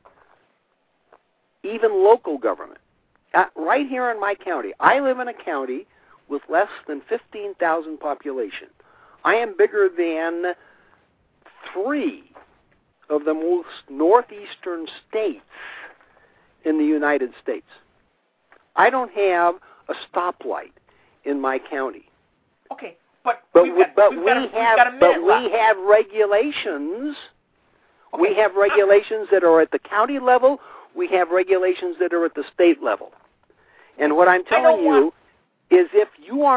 even local government, right here in my county, I live in a county with less than 15,000 population. I am bigger than 3 of the most northeastern states in the United States. I don't have a stoplight in my county. Okay, but we have regulations. Okay. We have regulations that are at the county level. We have regulations that are at the state level. And what I'm telling you is if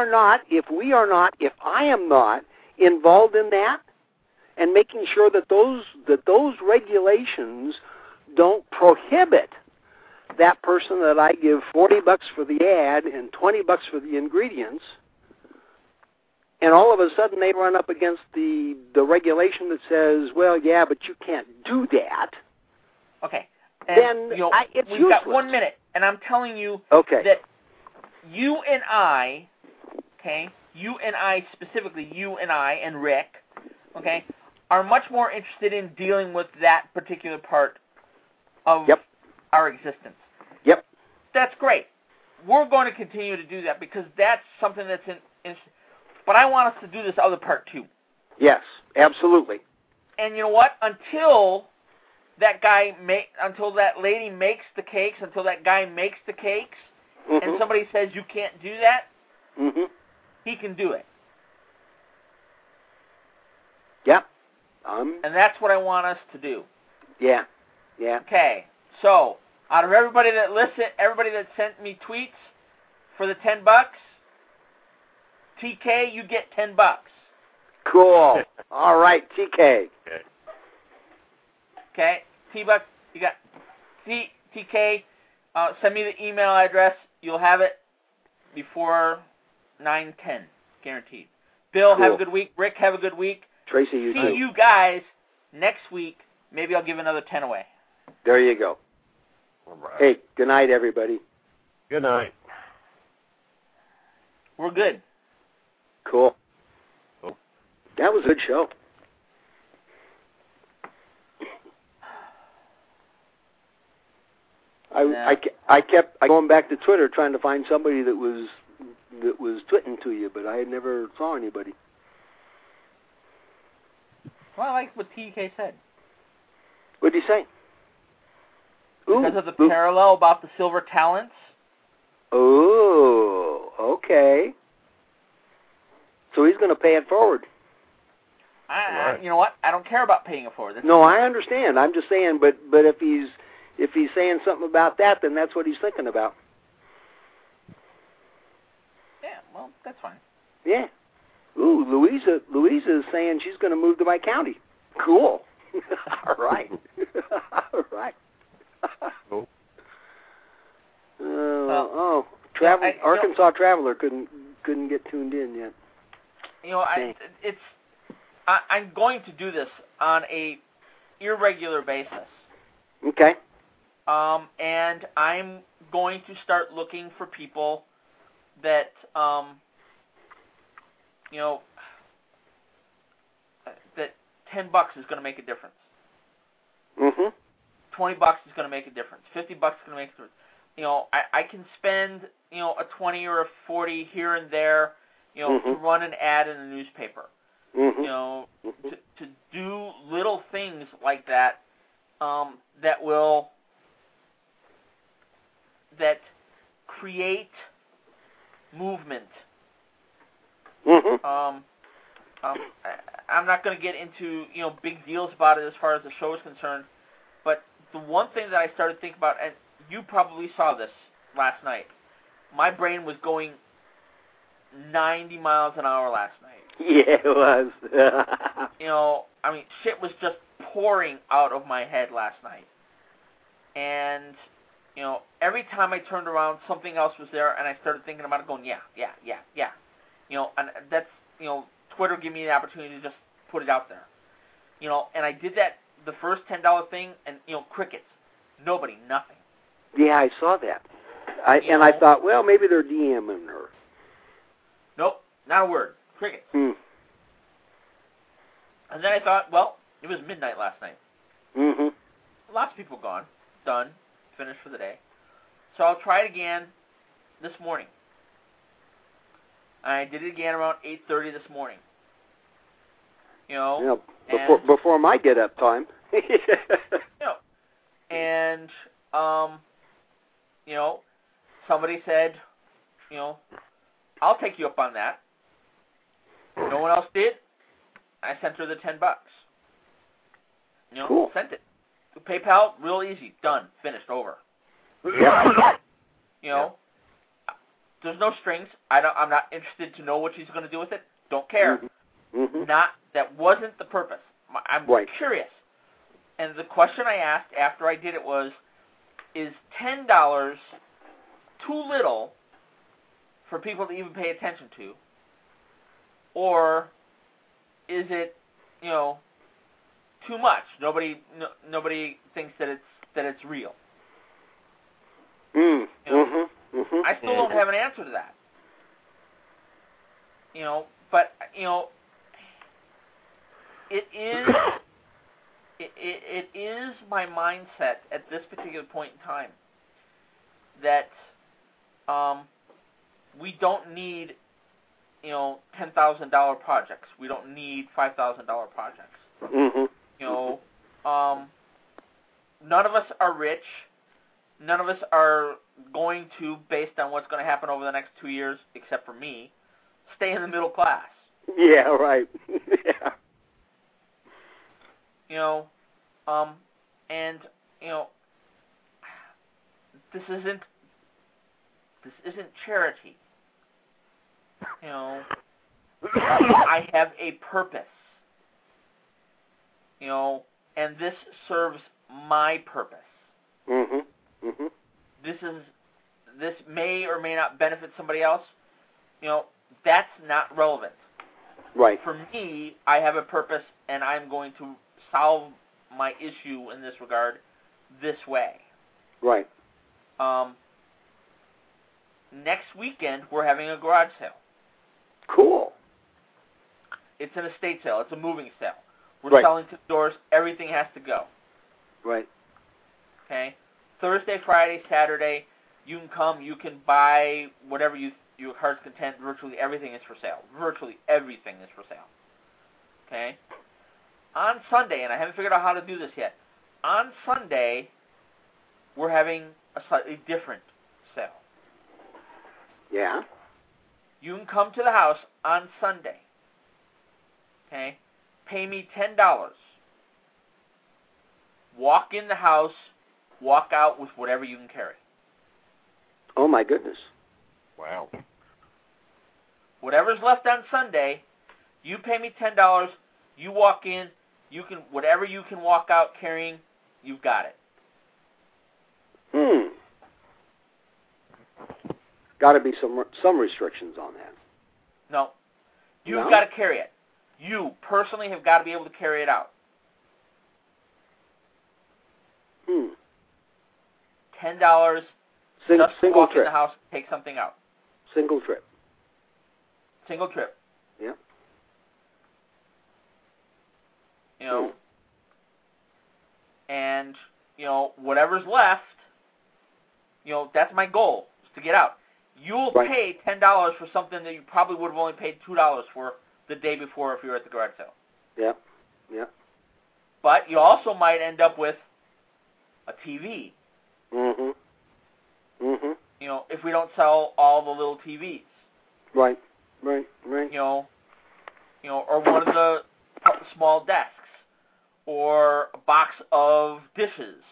I am not involved in that and making sure that those regulations don't prohibit that person that I give $40 for the ad and $20 for the ingredients, and all of a sudden they run up against the regulation that says, well, yeah, but you can't do that. Okay. And, then we've useless. got 1 minute, and I'm telling you that you and I, specifically you and I and Rick, are much more interested in dealing with that particular part of our existence. Yep. That's great. We're going to continue to do that because that's something that's in but I want us to do this other part too. Yes, absolutely. And you know what? Until that lady makes the cakes, until that guy makes the cakes, mm-hmm. and somebody says you can't do that, mm-hmm. he can do it. Yep. And that's what I want us to do. Yeah. Yeah. Okay. So, out of everybody that sent me tweets for the $10, TK, you get $10. Cool. All right, TK. Okay. T-Buck, you got TK. Send me the email address. You'll have it before 9:10, guaranteed. Bill, cool. Have a good week. Rick, have a good week. Tracy, you too. See you guys next week. Maybe I'll give another 10 away. There you go. All right. Hey, good night, everybody. Good night. We're good. Cool. That was a good show. I kept going back to Twitter trying to find somebody that was twitting to you, but I never saw anybody. Well, I like what TK said. What did he say? Because of the parallel about the silver talents. Oh, okay. So he's going to pay it forward. You know what? I don't care about paying it forward. No, I understand. I'm just saying, but if he's saying something about that, then that's what he's thinking about. Yeah, well, that's fine. Yeah. Ooh, Louisa is saying she's going to move to my county. Cool. All right. All right. Cool. Arkansas Traveler couldn't get tuned in yet. You know, I'm going to do this on a irregular basis. Okay. And I'm going to start looking for people that, you know, that $10 is going to make a difference. Mm-hmm. $20 is going to make a difference. $50 is going to make a difference. You know, I can spend, you know, a 20 or a 40 here and there, you know, to run an ad in a newspaper. You know, to do little things like that, that create movement. I'm not going to get into, you know, big deals about it as far as the show is concerned, but the one thing that I started thinking about, and you probably saw this last night, my brain was going 90 miles an hour last night. Yeah, it was. You know, I mean, shit was just pouring out of my head last night. And, you know, every time I turned around, something else was there, and I started thinking about it, going, yeah. You know, and that's, you know, Twitter gave me the opportunity to just put it out there. You know, and I did that, the first $10 thing, and, you know, crickets. Nobody, nothing. Yeah, I saw that. I thought, well, maybe they're DMing her. Nope, not a word. Crickets. And then I thought, well, it was midnight last night. Lots of people gone, done, finished for the day. So I'll try it again this morning. I did it again around 8:30 this morning. You know, before my get-up time. You know, and you know, somebody said, you know, I'll take you up on that. No one else did. I sent her the $10. You know, cool. Sent it. PayPal, real easy, done, finished, over. Yeah. You know, there's no strings. I'm not interested to know what she's going to do with it. Don't care. That wasn't the purpose. I'm curious. And the question I asked after I did it was, is $10 too little for people to even pay attention to, or is it, you know, too much? Nobody thinks that it's real. You know, I still don't have an answer to that. You know, but you know, it is my mindset at this particular point in time that we don't need, you know, $10,000 projects. We don't need $5,000 projects. You know, none of us are rich. None of us are going to, based on what's going to happen over the next 2 years, except for me, stay in the middle class. Yeah, right. Yeah. You know, and you know, this isn't charity. You know, I have a purpose. You know, and this serves my purpose. This may or may not benefit somebody else. You know, that's not relevant. Right. For me, I have a purpose, and I'm going to solve my issue in this regard this way. Right. Next weekend, we're having a garage sale. Cool. It's an estate sale. It's a moving sale. We're selling to the doors. Everything has to go. Right. Okay? Thursday, Friday, Saturday, you can come. You can buy whatever your heart's content. Virtually everything is for sale. Virtually everything is for sale. Okay? on Sunday, and I haven't figured out how to do this yet, on Sunday, we're having a slightly different sale. Yeah. You can come to the house on Sunday. Okay? Pay me $10. Walk in the house, walk out with whatever you can carry. Oh, my goodness. Wow. Whatever's left on Sunday, you pay me $10, you walk in, you can whatever you can walk out carrying, you've got it. Got to be some restrictions on that. No. You've got to carry it. You personally have got to be able to carry it out. $10 just to walk in the house, take something out. Single trip. Single trip. Yeah. You know, and, you know, whatever's left, you know, that's my goal, is to get out. You'll pay $10 for something that you probably would have only paid $2 for the day before if you were at the garage sale. Yeah, yeah. But you also might end up with a TV. Mm-hmm. Mm-hmm. You know, if we don't sell all the little TVs. Right, right, right. You know, or one of the small desks, or a box of dishes.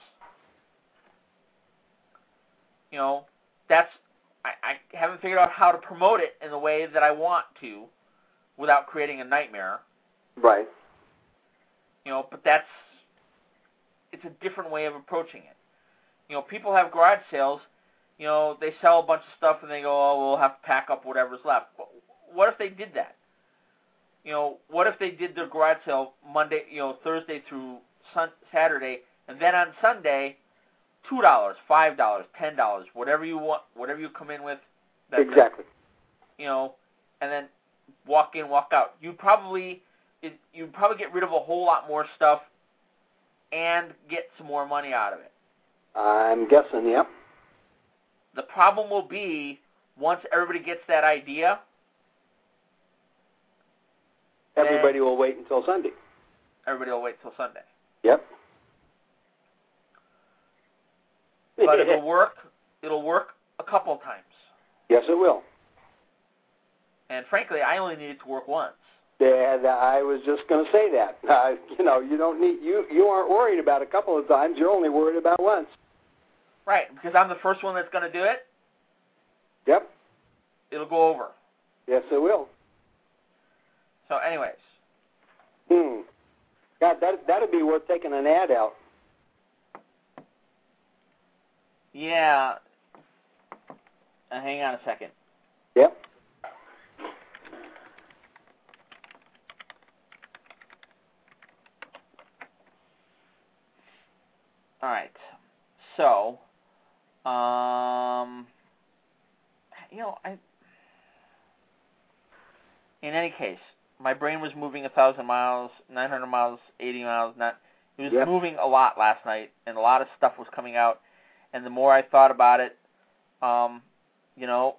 You know, that's, I haven't figured out how to promote it in the way that I want to without creating a nightmare. Right. You know, but it's a different way of approaching it. You know, people have garage sales, you know, they sell a bunch of stuff and they go, oh, we'll have to pack up whatever's left. What if they did that? You know, what if they did their garage sale Monday, you know, Thursday through Saturday, and then on Sunday, $2, $5, $10, whatever you want, whatever you come in with. Exactly. You know, and then walk in, walk out. You'd probably get rid of a whole lot more stuff and get some more money out of it. I'm guessing, yep. The problem will be once everybody gets that idea. Everybody will wait until Sunday. Everybody will wait until Sunday. Yep. But it'll work. It'll work a couple of times. Yes, it will. And frankly, I only need it to work once. Yeah, I was just going to say that. You know, you don't need you aren't worried about a couple of times. You're only worried about once. Right, because I'm the first one that's going to do it. Yep. It'll go over. Yes, it will. So, anyways. God, that'd be worth taking an ad out. Yeah. Hang on a second. Yep. All right. So, you know, in any case, my brain was moving 1,000 miles, 900 miles, 80 miles. It was moving a lot last night, and a lot of stuff was coming out. And the more I thought about it, you know,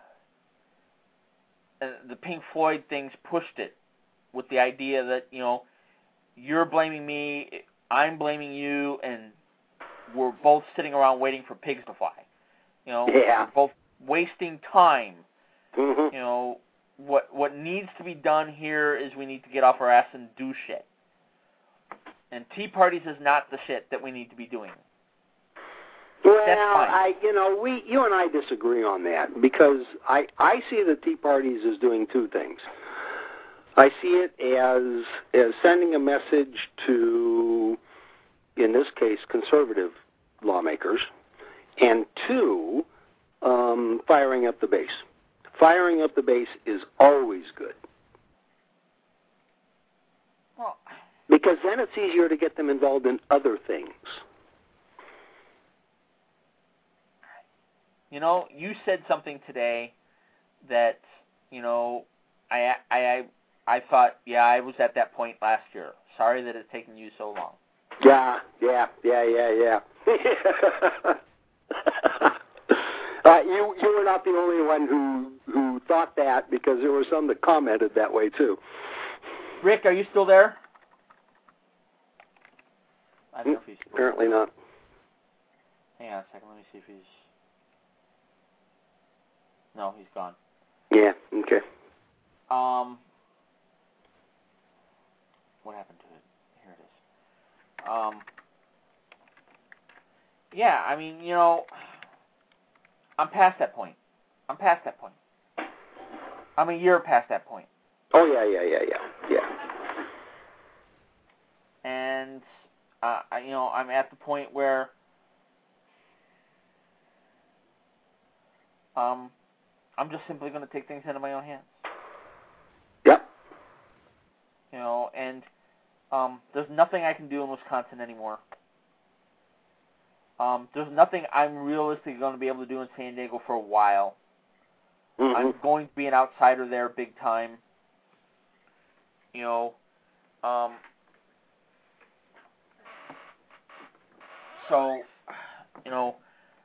the Pink Floyd things pushed it with the idea that, you know, you're blaming me, I'm blaming you, and we're both sitting around waiting for pigs to fly. You know, we're both wasting time. Mm-hmm. You know, what needs to be done here is we need to get off our ass and do shit. And tea parties is not the shit that we need to be doing. Well, you and I disagree on that because I see the tea parties as doing two things. I see it as sending a message to, in this case, conservative lawmakers, and two, firing up the base. Firing up the base is always good. Well, because then it's easier to get them involved in other things. You know, you said something today that, you know, I thought, yeah, I was at that point last year. Sorry that it's taken you so long. Yeah. You were not the only one who thought that, because there were some that commented that way too. Rick, are you still there? I don't know if he's... Apparently not. Hang on a second. Let me see if he's... No, he's gone. Yeah, okay. What happened to it? Here it is. Yeah, I mean, you know, I'm past that point. I'm a year past that point. Oh, yeah. And, you know, I'm at the point where I'm just simply going to take things into my own hands. Yep. You know, and there's nothing I can do in Wisconsin anymore. There's nothing I'm realistically going to be able to do in San Diego for a while. Mm-hmm. I'm going to be an outsider there big time. You know, so, you know,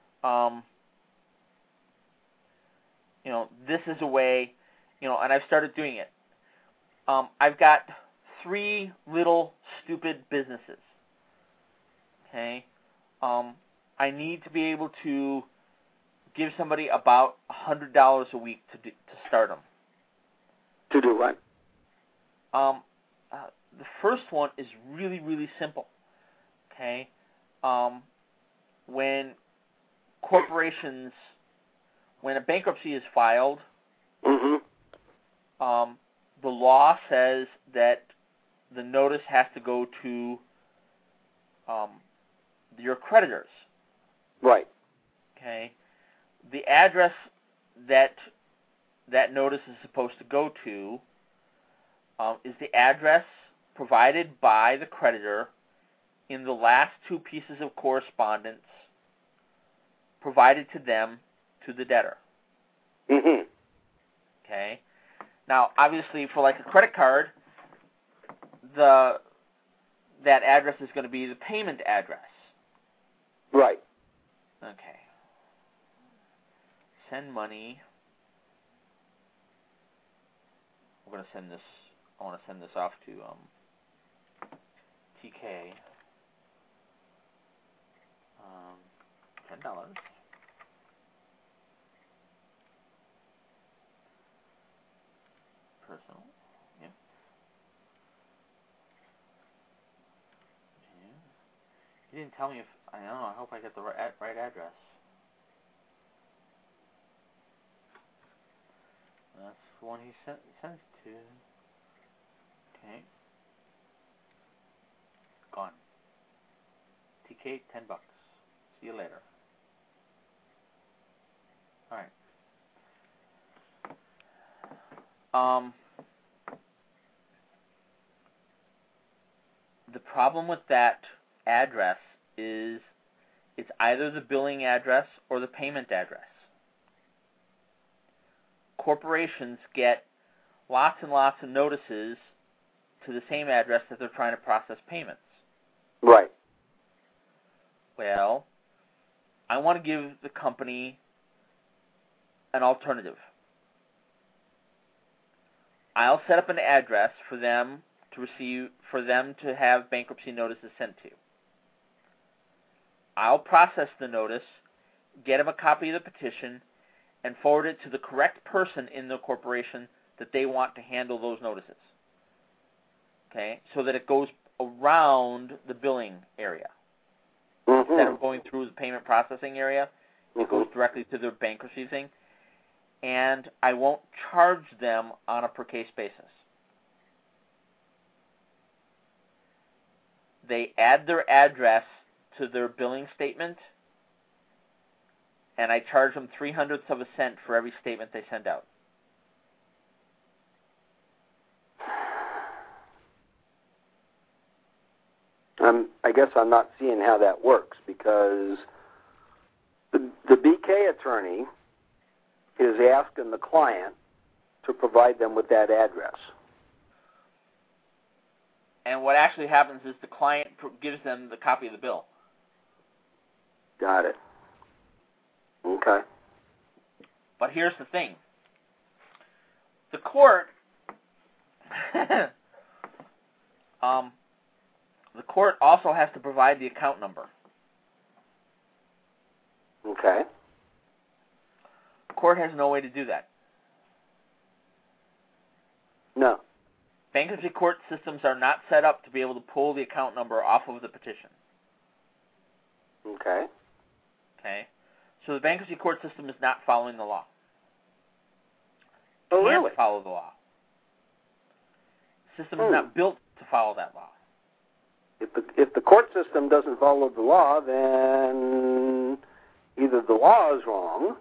this is a way, you know, and I've started doing it. I've got 3 little stupid businesses. Okay? I need to be able to give somebody about $100 a week to start them. To do what? The first one is really, really simple. Okay? When corporations, when a bankruptcy is filed, Mm-hmm. The law says that the notice has to go to your creditors. Right. Okay? The address that notice is supposed to go to is the address provided by the creditor in the last 2 pieces of correspondence provided to them to the debtor. Mm-hmm. Okay? Now, obviously, for like a credit card, that address is going to be the payment address. Right. Okay. Send money. We're going to send this. I want to send this off to TK. $10. Personal. Yep. Yeah. He didn't tell me if... I don't know. I hope I get the right address. That's the one he sends to. Okay. Gone. TK, $10. See you later. Alright. The problem with that address is it's either the billing address or the payment address. Corporations get lots and lots of notices to the same address that they're trying to process payments. Right. Well, I want to give the company an alternative. I'll set up an address for them to have bankruptcy notices sent to. I'll process the notice, get them a copy of the petition, and forward it to the correct person in the corporation that they want to handle those notices. Okay? So that it goes around the billing area. Mm-hmm. Instead of going through the payment processing area, it Mm-hmm. goes directly to their bankruptcy thing. And I won't charge them on a per-case basis. They add their address to their billing statement, and I charge them 0.03 of a cent for every statement they send out. I guess I'm not seeing how that works, because the BK attorney is asking the client to provide them with that address. And what actually happens is the client gives them the copy of the bill. Got it. Okay. But here's the thing. The court the court also has to provide the account number. Okay. The court has no way to do that. No. Bankruptcy court systems are not set up to be able to pull the account number off of the petition. Okay. Okay? So the bankruptcy court system is not following the law. Oh, Can't really? follow the law. The system is not built to follow that law. If the court system doesn't follow the law, then either the law is wrong.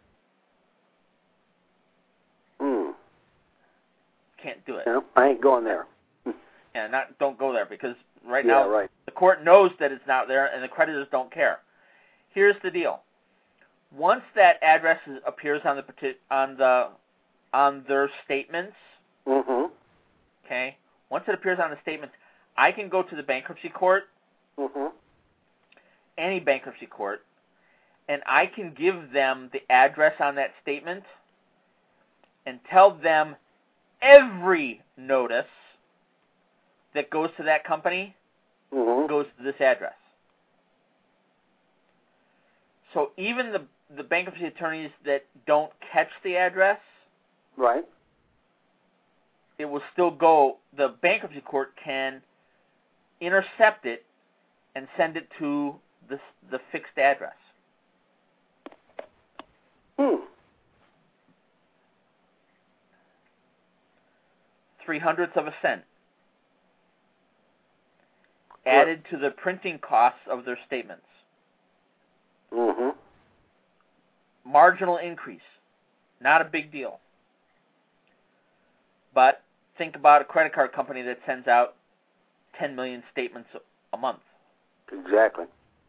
Can't do it. No, I ain't going there. Yeah, don't go there, because now right. the court knows that it's not there, and the creditors don't care. Here's the deal: once that address appears on their statements, okay. Once it appears on the statements, I can go to the bankruptcy court, any bankruptcy court, and I can give them the address on that statement and tell them every notice that goes to that company goes to this address. So even the bankruptcy attorneys that don't catch the address, right, it will still go. The bankruptcy court can intercept it and send it to the fixed address. 0.03 of a cent added to the printing costs of their statements. Marginal increase, not a big deal. But think about a credit card company that sends out 10 million statements a month. Exactly.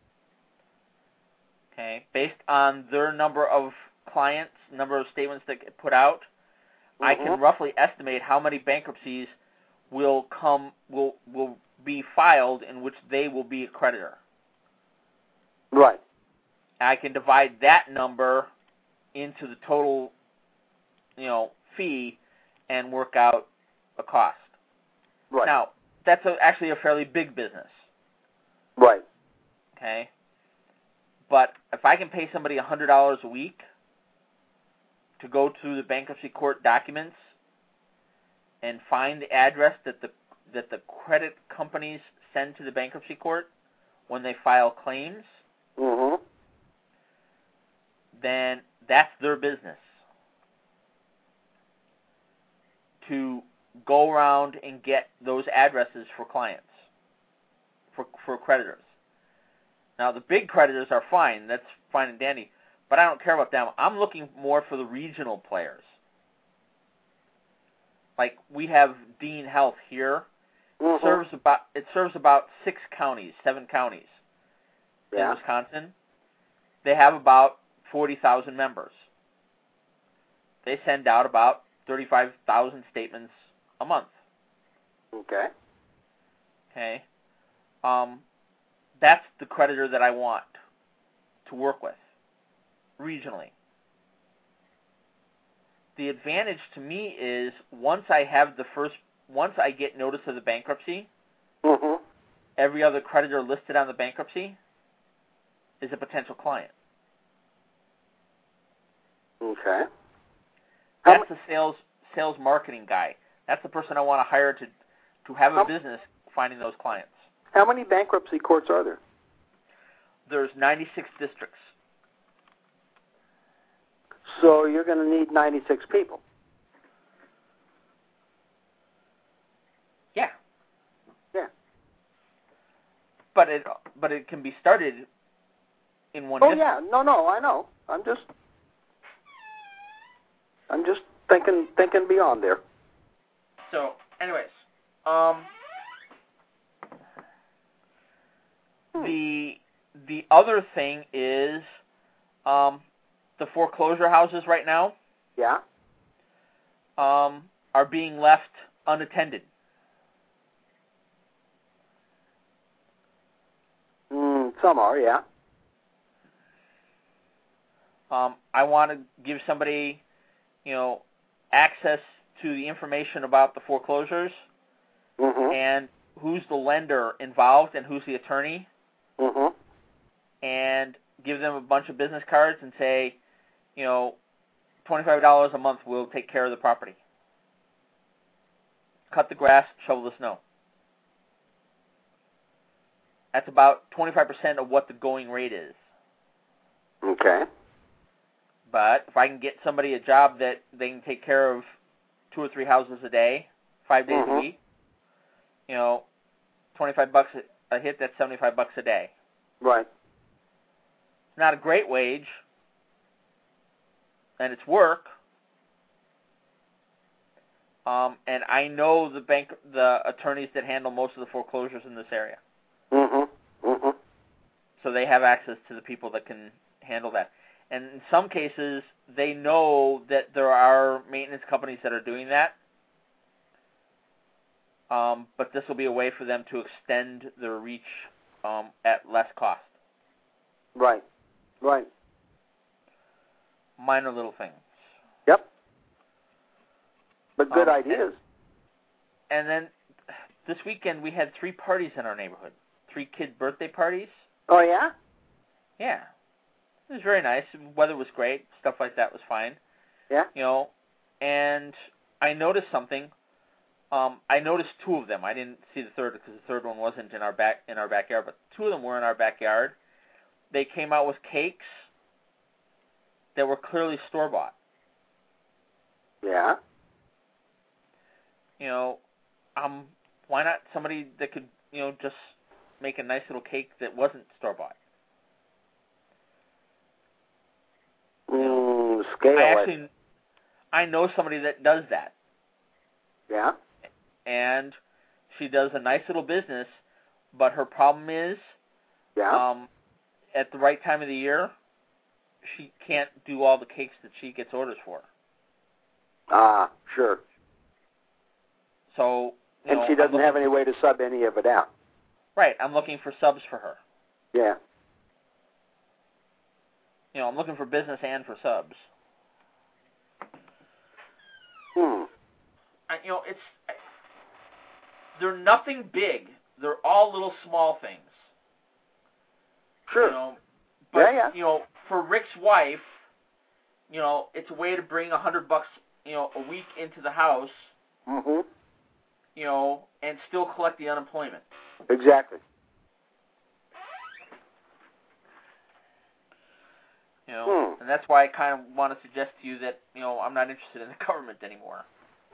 Okay, based on their number of clients, number of statements that get put out, I can roughly estimate how many bankruptcies will be filed in which they will be a creditor. Right. I can divide that number into the total, fee and work out a cost. Right. Now, that's actually a fairly big business. Right. Okay? But if I can pay somebody $100 a week to go through the bankruptcy court documents and find the address that the credit companies send to the bankruptcy court when they file claims, then that's their business. To go around and get those addresses for clients, for creditors. Now, the big creditors are fine. That's fine and dandy. But I don't care about them. I'm looking more for the regional players. Like, we have Dean Health here. It serves about 7 counties in Wisconsin. They have about 40,000 members. They send out about 35,000 statements a month. Okay. Okay. That's the creditor that I want to work with regionally. The advantage to me is once I get notice of the bankruptcy, every other creditor listed on the bankruptcy is a potential client. Okay. That's the sales marketing guy. That's the person I want to hire to have a business finding those clients. How many bankruptcy courts are there? There's 96 districts. So you're going to need 96 people. Yeah. Yeah. But it can be started in one district. Yeah. No, I know. I'm just thinking beyond there. So, anyways, the other thing is the foreclosure houses right now are being left unattended. Some are, yeah. I want to give somebody, access to the information about the foreclosures and who's the lender involved and who's the attorney, Mm-hmm. and give them a bunch of business cards and say, $25 a month will take care of the property. Cut the grass, shovel the snow. That's about 25% of what the going rate is. Okay. But if I can get somebody a job that they can take care of 2 or 3 houses a day, 5 days a week, $25 a hit, that's $75 a day. Right. Not a great wage, and it's work. And I know the attorneys that handle most of the foreclosures in this area. Mm-hmm. Mm-hmm. So they have access to the people that can handle that. And in some cases, they know that there are maintenance companies that are doing that. But this will be a way for them to extend their reach at less cost. Right. Right. Minor little things. Yep. But good ideas. And then this weekend we had 3 parties in our neighborhood. 3 kid birthday parties. Oh, yeah? Yeah. It was very nice. The weather was great. Stuff like that was fine. Yeah? And I noticed something. I noticed 2 of them. I didn't see the third because the third one wasn't in our backyard, but 2 of them were in our backyard. They came out with cakes that were clearly store-bought. Yeah? Why not somebody that could, just make a nice little cake that wasn't store-bought? Scale I know somebody that does that. Yeah? And she does a nice little business, but her problem is, at the right time of the year, she can't do all the cakes that she gets orders for. Ah, sure. So, and she doesn't have any way to sub any of it out. Right. I'm looking for subs for her. Yeah. I'm looking for business and for subs. They're nothing big. They're all little small things. Sure. But, for Rick's wife, it's a way to bring $100, a week into the house. Mm-hmm. And still collect the unemployment. Exactly. And that's why I kind of want to suggest to you that, I'm not interested in the government anymore.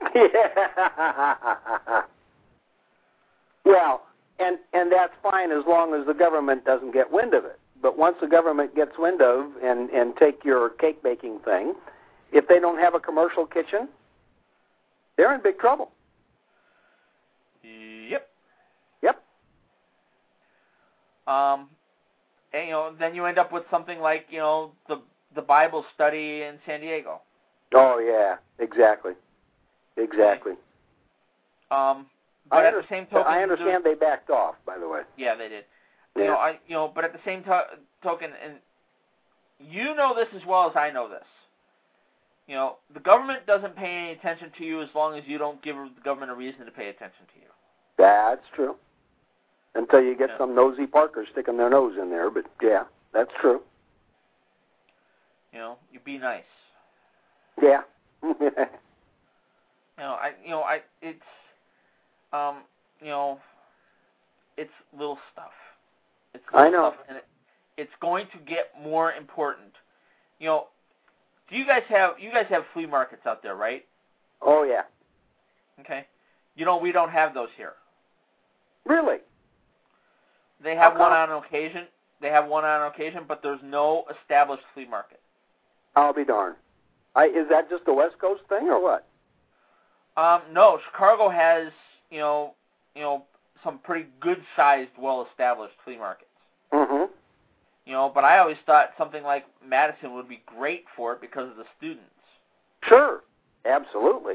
Yeah. Well, and that's fine as long as the government doesn't get wind of it. But once the government gets wind of and take your cake baking thing, if they don't have a commercial kitchen, they're in big trouble. Yep. Yep. And, then you end up with something like, the Bible study in San Diego. Oh, yeah. Exactly. Exactly. But at the same token, I understand they backed off, by the way. Yeah, they did. Yeah. But at the same token, and this as well as I know this. The government doesn't pay any attention to you as long as you don't give the government a reason to pay attention to you. That's true. Until you get some nosy Parker sticking their nose in there, but yeah, that's true. You be nice. Yeah. It's little stuff. It's I know. Stuff, and it's going to get more important. Do you guys have flea markets out there, right? Oh, yeah. Okay. We don't have those here. Really? They have one on occasion. But there's no established flea market. I'll be darned. Is that just a West Coast thing or what? No, Chicago has, some pretty good-sized, well-established flea markets. Mm-hmm. But I always thought something like Madison would be great for it because of the students. Sure. Absolutely.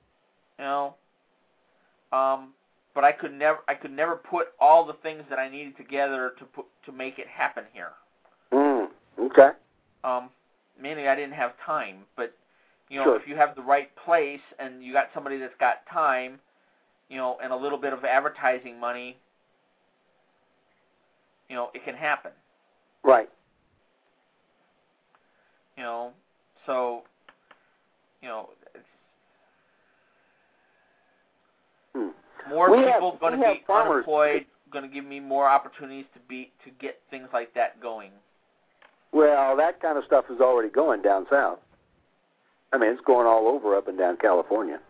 But I could never put all the things that I needed together to make it happen here. Okay. Mainly I didn't have time, but sure. If you have the right place and you got somebody that's got time, and a little bit of advertising money, it can happen. Right. So, it's more people going to be unemployed, going to give me more opportunities to get things like that going. Well, that kind of stuff is already going down south. I mean, it's going all over up and down California.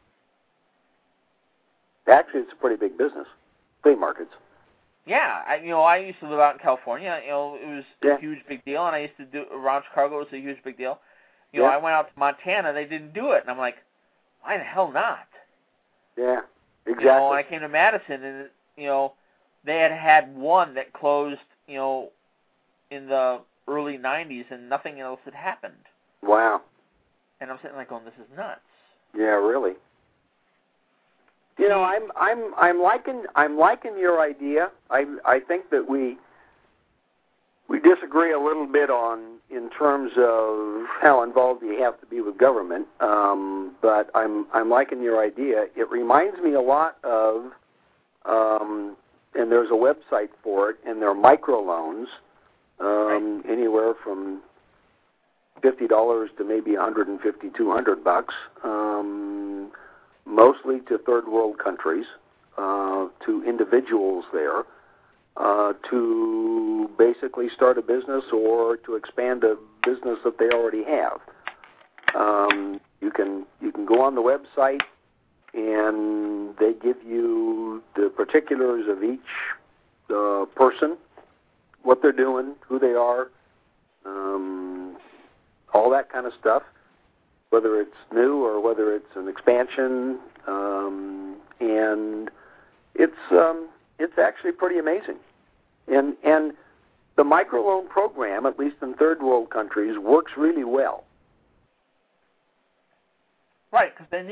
Actually, it's a pretty big business, flea markets. Yeah, I used to live out in California. It was a huge big deal, and I used to do around Chicago. It was a huge big deal. I went out to Montana. They didn't do it, and I'm like, why the hell not? Yeah, exactly. When I came to Madison, and they had one that closed, in the early '90s, and nothing else had happened. Wow. And I'm sitting like going, this is nuts. Yeah, really. I'm liking your idea. I think that we disagree a little bit in terms of how involved you have to be with government. But I'm liking your idea. It reminds me a lot of, and there's a website for it, and they're microloans, anywhere from $50 to maybe $150, $200, mostly to third world countries, to individuals there, to basically start a business or to expand a business that they already have. You can go on the website, and they give you the particulars of each person, what they're doing, who they are, all that kind of stuff, whether it's new or whether it's an expansion, and it's actually pretty amazing. And the microloan program, at least in third world countries, works really well. Right, because they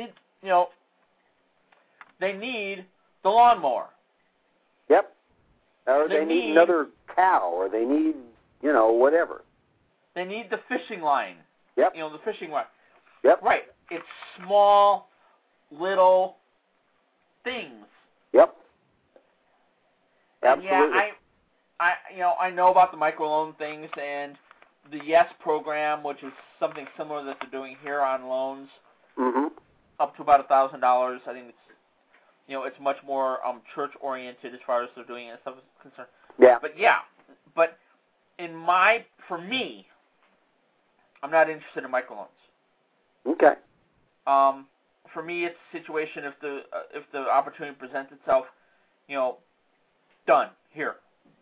need the lawnmower. Yep. Or they need another cow, or they need, whatever. They need the fishing line. Yep. The fishing line. Yep. Right. It's small, little things. Yep. Absolutely. And yeah, I know about the microloan things and the YES program, which is something similar that they're doing here on loans, up to about $1,000. I think it's it's much more church oriented as far as they're doing it and stuff is concerned. Yeah. But for me, I'm not interested in microloans. Okay. For me, it's a situation if the opportunity presents itself, done here.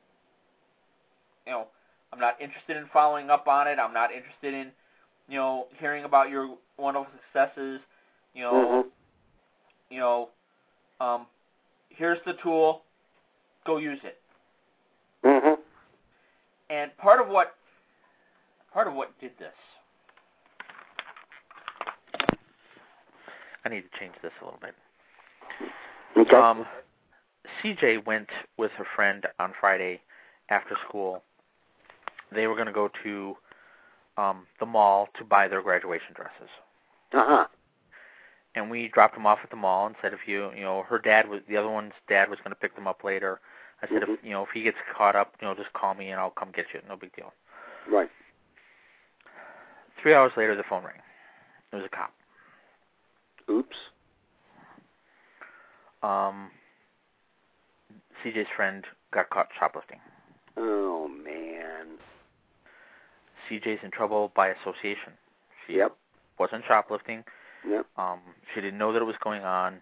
I'm not interested in following up on it. I'm not interested in, hearing about your wonderful successes. Here's the tool. Go use it. And part of what did this. I need to change this a little bit. Okay. CJ went with her friend on Friday after school. They were going to go to the mall to buy their graduation dresses. And we dropped them off at the mall and said, the other one's dad was going to pick them up later. I said, if he gets caught up, just call me and I'll come get you. No big deal. Right. 3 hours later, the phone rang. It was a cop. Oops. CJ's friend got caught shoplifting. Oh, man. CJ's in trouble by association. She wasn't shoplifting. Yep. She didn't know that it was going on,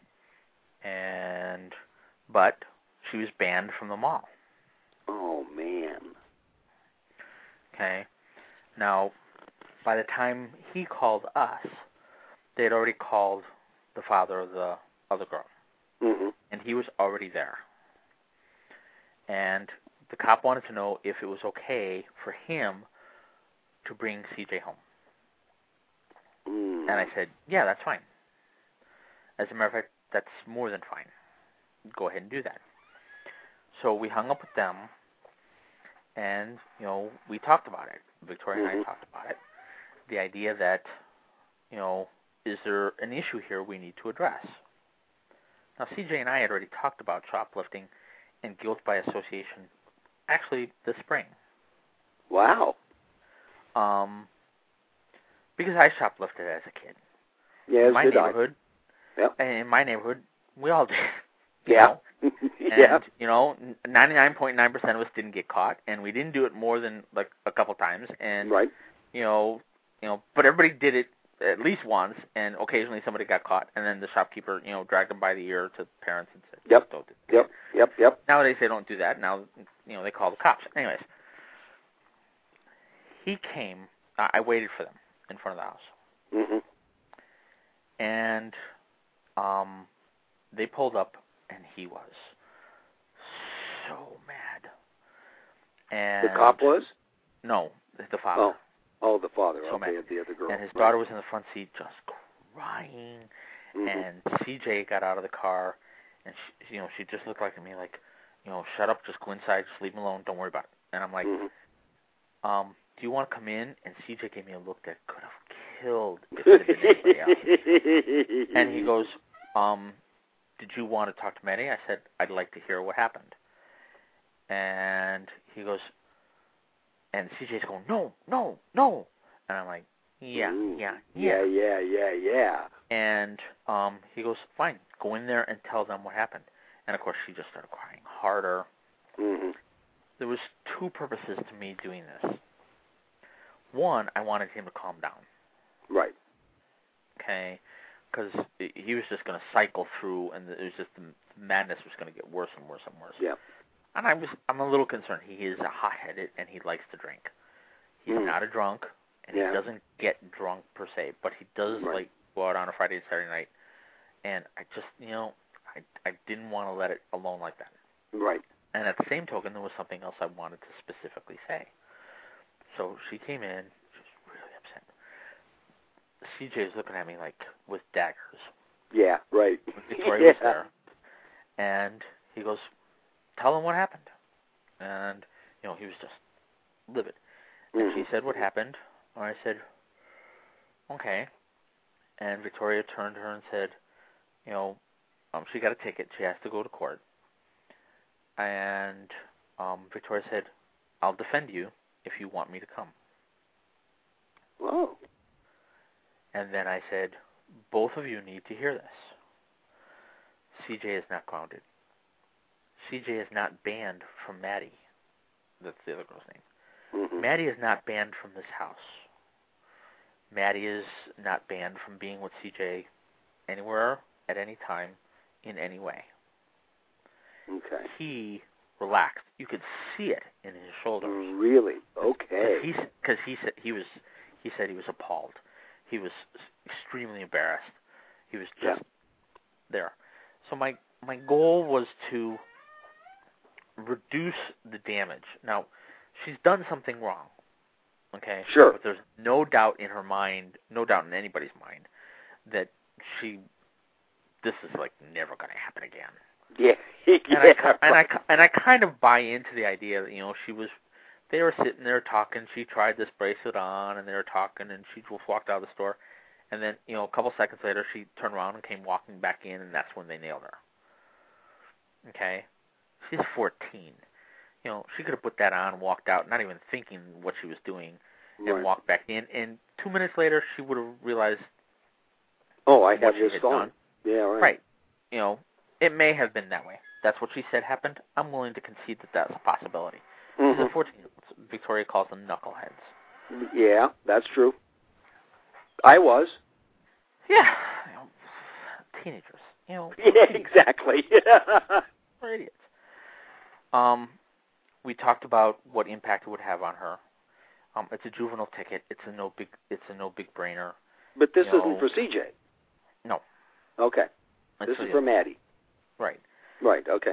but she was banned from the mall. Oh, man. Okay. Now, by the time he called us, they had already called the father of the other girl. And he was already there. And the cop wanted to know if it was okay for him to bring CJ home. And I said, yeah, that's fine. As a matter of fact, that's more than fine. Go ahead and do that. So we hung up with them, and, we talked about it. Victoria and I talked about it. The idea that, is there an issue here we need to address? Now, CJ and I had already talked about shoplifting and guilt by association, actually this spring. Wow. Because I shoplifted as a kid. Yes, in my did neighborhood. I. Yep. And in my neighborhood, we all did. Yeah. And, 99.9% of us didn't get caught, and we didn't do it more than, like, a couple times. And, right. But everybody did it at least once, and occasionally somebody got caught, and then the shopkeeper, dragged them by the ear to parents and said, Yep. Don't do that. Yep. Nowadays they don't do that. Now, they call the cops. Anyways, he came. I waited for them in front of the house. Mm-hmm. And they pulled up, and he was so mad. And the cop was? No, the father. Oh, the father. So okay, mad. The other girl. And his daughter was in the front seat just crying. Mm-hmm. And CJ got out of the car, and she just looked like me, like, shut up, just go inside, just leave him alone, don't worry about it. And I'm like, mm-hmm. Do you want to come in? And CJ gave me a look that could have killed if it had been anybody else. And he goes, did you want to talk to Maddie? I said, I'd like to hear what happened. And he goes, and CJ's going, no. And I'm like, yeah. And he goes, fine, go in there and tell them what happened. And, of course, she just started crying harder. Mm-hmm. There was two purposes to me doing this. One, I wanted him to calm down. Right. Okay? Because he was just going to cycle through, and it was just the madness was going to get worse and worse and worse. Yeah. And I'm a little concerned. He is a hot-headed, and he likes to drink. He's not a drunk, and he doesn't get drunk per se, but he does like go out on a Friday and Saturday night. And I just, I didn't want to let it alone like that. Right. And at the same token, there was something else I wanted to specifically say. So she came in, she was really upset. CJ was looking at me like with daggers. Yeah, right. Victoria was there. And he goes, tell him what happened. And, he was just livid. And she said what happened. And I said, okay. And Victoria turned to her and said, she got a ticket. She has to go to court. And Victoria said, I'll defend you if you want me to come. Whoa. And then I said, both of you need to hear this. CJ is not grounded. CJ is not banned from Maddie. That's the other girl's name. Mm-hmm. Maddie is not banned from this house. Maddie is not banned from being with CJ anywhere, at any time, in any way. Okay. He relaxed. You could see it in his shoulders. Really? Okay. Because he said he was appalled. He was extremely embarrassed. He was just there. So my goal was to reduce the damage. Now, she's done something wrong. Okay? Sure. But there's no doubt in her mind, no doubt in anybody's mind, that this is like never going to happen again. Yeah. And I kind of buy into the idea that, they were sitting there talking, she tried this bracelet on, and they were talking, and she just walked out of the store. And then, a couple seconds later, she turned around and came walking back in, and that's when they nailed her. Okay? She's 14. She could have put that on and walked out, not even thinking what she was doing, and walked back in. And 2 minutes later, she would have realized I have what she this had on. done. Yeah, right. Right. It may have been that way. That's what she said happened. I'm willing to concede that that's a possibility. Mm-hmm. She's a 14-year-old. Victoria calls them knuckleheads. Yeah, that's true. I was. Yeah. Teenagers. Yeah, exactly. We're idiots. We talked about what impact it would have on her. It's a juvenile ticket. It's a no big brainer. But this isn't for CJ. No. Okay. This is for Maddie. Right. Right. Okay.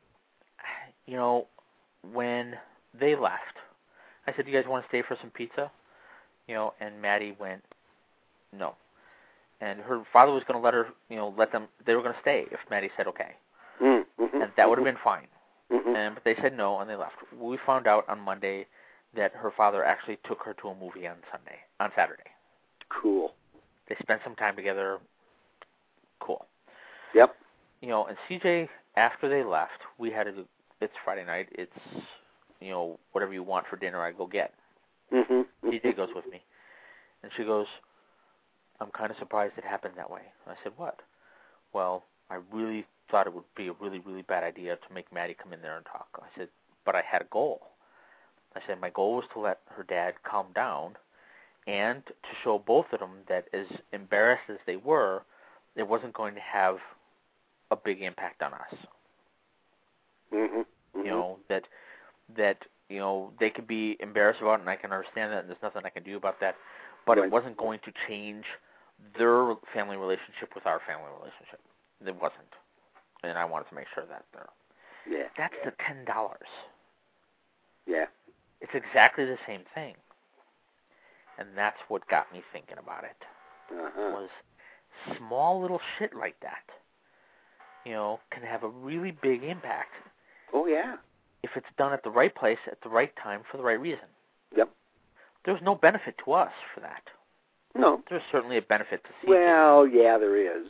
When they left, I said, "Do you guys want to stay for some pizza?" And Maddie went, "No." And her father was going to let her, let them. They were going to stay if Maddie said okay, mm-hmm. and that would have been fine. Mm-hmm. But they said no, and they left. We found out on Monday that her father actually took her to a movie on Saturday. Cool. They spent some time together. Cool. Yep. and CJ, after they left, we had it's Friday night. It's, whatever you want for dinner, I go get. Mm-hmm. CJ goes with me. And she goes, I'm kind of surprised it happened that way. I said, what? Well, I really thought it would be a really, really bad idea to make Maddie come in there and talk. I said, but I had a goal. I said, my goal was to let her dad calm down and to show both of them that as embarrassed as they were, it wasn't going to have a big impact on us. Mm-hmm. That they could be embarrassed about it, and I can understand that, and there's nothing I can do about that, but Right. It wasn't going to change their family relationship with our family relationship. It wasn't. And I wanted to make sure that there. Yeah. That's the $10. Yeah. It's exactly the same thing. And that's what got me thinking about it. Uh-huh. Was small little shit like that, can have a really big impact. Oh, yeah. If it's done at the right place, at the right time, for the right reason. Yep. There's no benefit to us for that. No. There's certainly a benefit to CJ. Well, yeah, there is.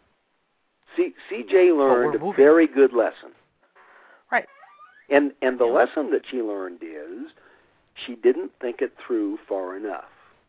CJ learned a moving. very good lesson. Right. And the lesson that she learned is she didn't think it through far enough.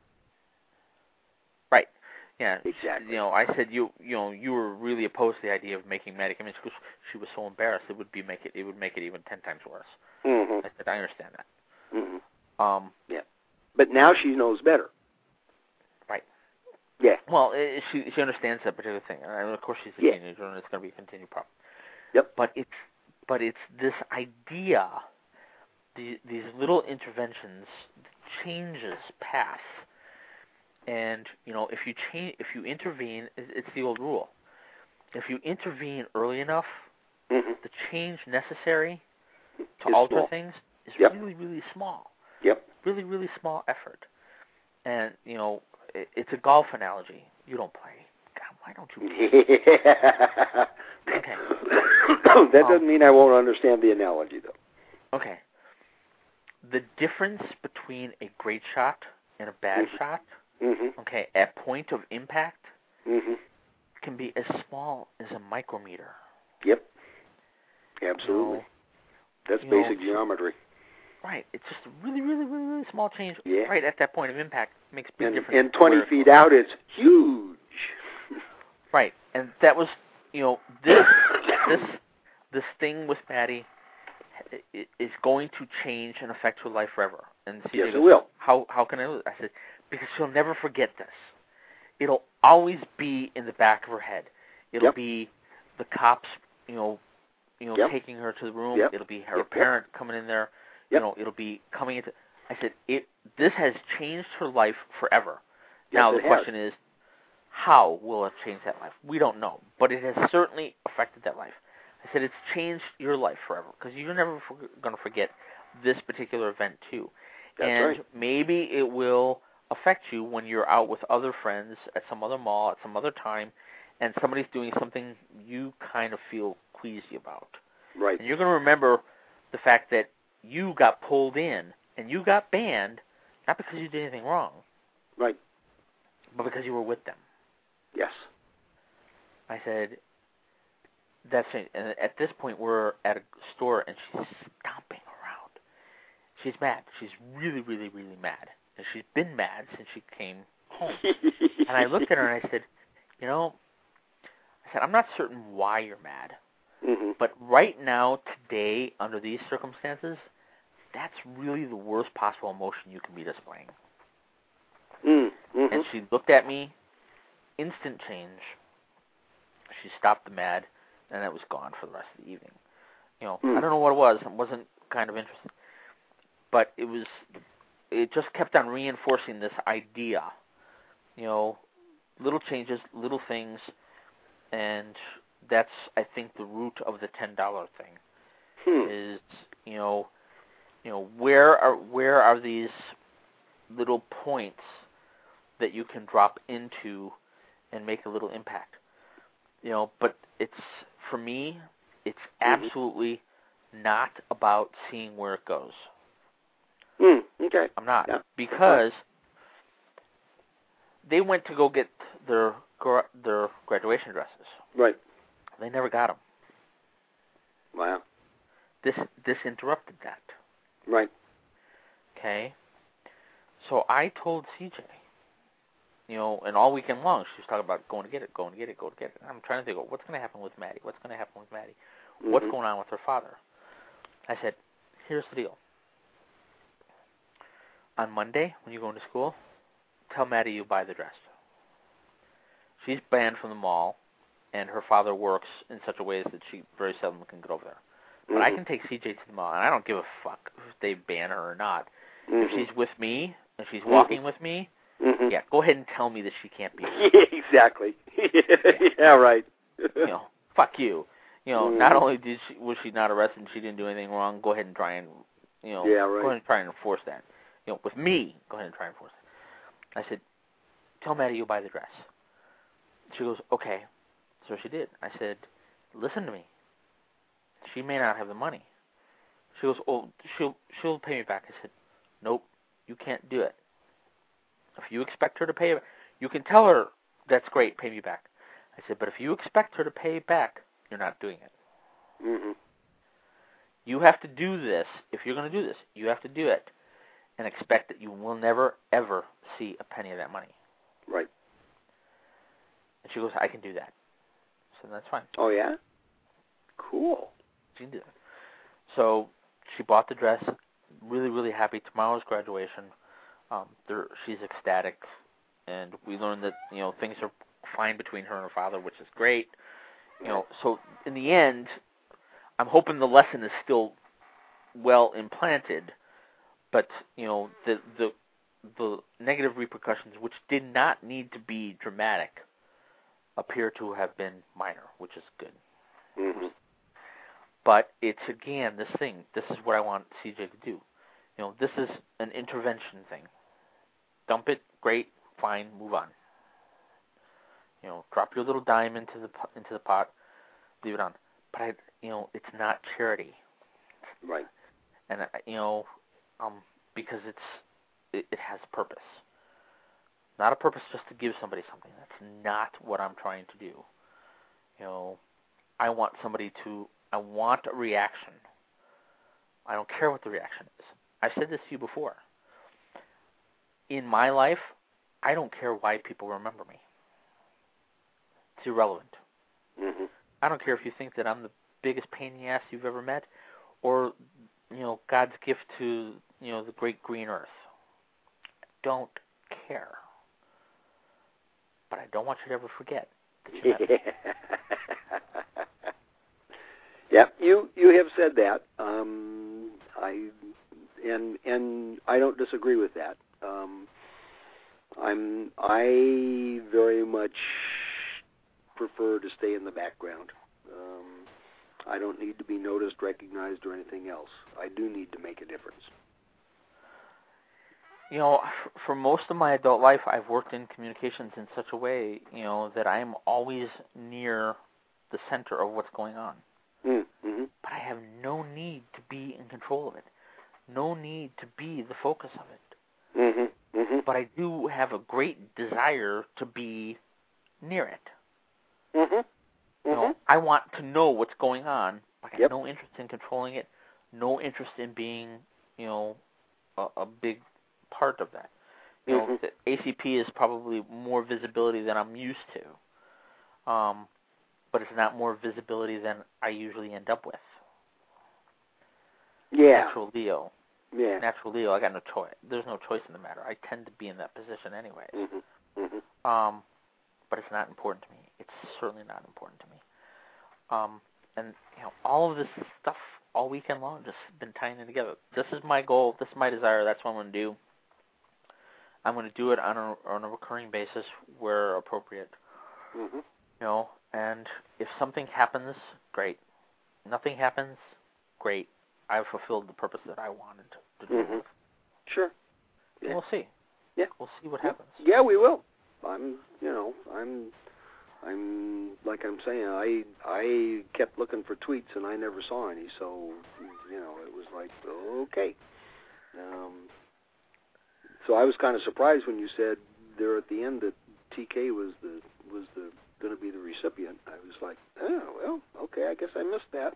Right. Yeah. Exactly. I said you were really opposed to the idea of making Maddie come in because she was so embarrassed it would make it even 10 times worse. Mm-hmm. I said I understand that. Mm-hmm. Yeah. But now she knows better. Right. Yeah. Well, she understands that particular thing. And of course, she's a teenager, and it's going to be a continued problem. Yep. But it's this idea, these little interventions, changes paths, and if you intervene, it's the old rule. If you intervene early enough, mm-hmm. the change necessary to Is alter small. things is Yep. really, really small. Yep. Really, really small effort. And, it's a golf analogy. You don't play. God, why don't you play? Okay. That doesn't mean I won't understand the analogy, though. Okay. The difference between a great shot and a bad shot, Mm-hmm. okay, at point of impact, Mm-hmm. can be as small as a micrometer. Yep. Absolutely. That's basic geometry. Right. It's just a really, really, really, really small change Yeah. right at that point of impact. Makes a big difference. And 20 feet out, it's huge. Right. And that was, this thing with Maddie is going to change and affect her life forever. And yes, it will. How can I do it? I said, because she'll never forget this. It'll always be in the back of her head. It'll be the cops, taking her to the room. Yep. It'll be her parent coming in there. Yep. It'll be coming into. I said, this has changed her life forever. Yes, now the it question is, how will it change that life? We don't know, but it has certainly affected that life. I said it's changed your life forever because you're never going to forget this particular event too. That's and right. maybe it will affect you when you're out with other friends at some other mall at some other time, and somebody's doing something you kind of feel queasy about. Right. And you're going to remember the fact that you got pulled in and you got banned, not because you did anything wrong. Right. But because you were with them. Yes. I said, that's it. And at this point, we're at a store, and she's stomping around. She's mad. She's really, really, really mad. And she's been mad since she came home. And I looked at her, and I said, I'm not certain why you're mad. Mm-hmm. But right now, today, under these circumstances, that's really the worst possible emotion you can be displaying. Mm-hmm. And she looked at me, instant change. She stopped the mad, and that was gone for the rest of the evening. I don't know what it was. It wasn't kind of interesting. But it just kept on reinforcing this idea. Little changes, little things, and that's, I think, the root of the $10 thing. Is, where are these little points that you can drop into and make a little impact? But it's, for me, it's absolutely not about seeing where it goes. Okay. I'm not. Yeah. Because they went to go get their graduation dresses. Right. They never got him. Wow. This interrupted that. Right. Okay? So I told CJ, and all weekend long she was talking about going to get it. I'm trying to think, what's going to happen with Maddie? Mm-hmm. What's going on with her father? I said, here's the deal. On Monday, when you go into school, tell Maddie you buy the dress. She's banned from the mall, and her father works in such a way that she very seldom can get over there. But I can take CJ to the mall, and I don't give a fuck if they ban her or not. If she's with me, and she's walking with me, yeah, go ahead and tell me that she can't be here. Yeah, exactly. Yeah, right. Fuck you. Not only was she not arrested and she didn't do anything wrong, go ahead and try and, yeah, right. go ahead and try and enforce that. With me, go ahead and try and enforce it. I said, tell Maddie you'll buy the dress. She goes, okay. So she did. I said, listen to me. She may not have the money. She goes, oh, she'll pay me back. I said, nope, you can't do it. If you expect her to pay, you can tell her, that's great, pay me back. I said, but if you expect her to pay back, you're not doing it. Mm-hmm. You have to do this. If you're going to do this, you have to do it and expect that you will never, ever see a penny of that money. Right. And she goes, I can do that. So that's fine. Oh, yeah? Cool. She can do that. So she bought the dress, really, really happy. Tomorrow's graduation. She's ecstatic. And we learned that, things are fine between her and her father, which is great. So in the end, I'm hoping the lesson is still well implanted, but, the negative repercussions, which did not need to be dramatic, appear to have been minor, which is good. Mm-hmm. But it's, again, this thing. This is what I want CJ to do. This is an intervention thing. Dump it, great, fine, move on. Drop your little dime into the pot, leave it on. But it's not charity. Right. And because it has purpose. Not a purpose just to give somebody something. That's not what I'm trying to do. I want I want a reaction. I don't care what the reaction is. I've said this to you before. In my life, I don't care why people remember me. It's irrelevant. Mm-hmm. I don't care if you think that I'm the biggest pain in the ass you've ever met, or God's gift to the great green earth. I don't care. But I don't want you to ever forget that you met me. Yeah, you have said that. I don't disagree with that. I very much prefer to stay in the background. I don't need to be noticed, recognized, or anything else. I do need to make a difference. For most of my adult life, I've worked in communications in such a way, that I'm always near the center of what's going on. Mm-hmm. But I have no need to be in control of it. No need to be the focus of it. Mm-hmm. Mm-hmm. But I do have a great desire to be near it. Mm-hmm. Mm-hmm. I want to know what's going on. But I have Yep. no interest in controlling it. No interest in being, a big part of that. Mm-hmm. The ACP is probably more visibility than I'm used to. But it's not more visibility than I usually end up with. Yeah. Natural Leo. Yeah. Natural Leo, I got no choice. There's no choice in the matter. I tend to be in that position anyways. Mm-hmm. Mm-hmm. But it's not important to me. It's certainly not important to me. And all of this stuff all weekend long just been tying in together. This is my goal. This is my desire. That's what I'm going to do. I'm going to do it on a recurring basis where appropriate. Mm-hmm. And if something happens, great. Nothing happens, great. I've fulfilled the purpose that I wanted to do. Mm-hmm. Sure. Yeah. We'll see. Yeah. We'll see what happens. Yeah, we will. I'm like I'm saying, I kept looking for tweets and I never saw any, so it was like, okay. So I was kind of surprised when you said there at the end that TK was the going to be the recipient. I was like, oh, well, okay, I guess I missed that.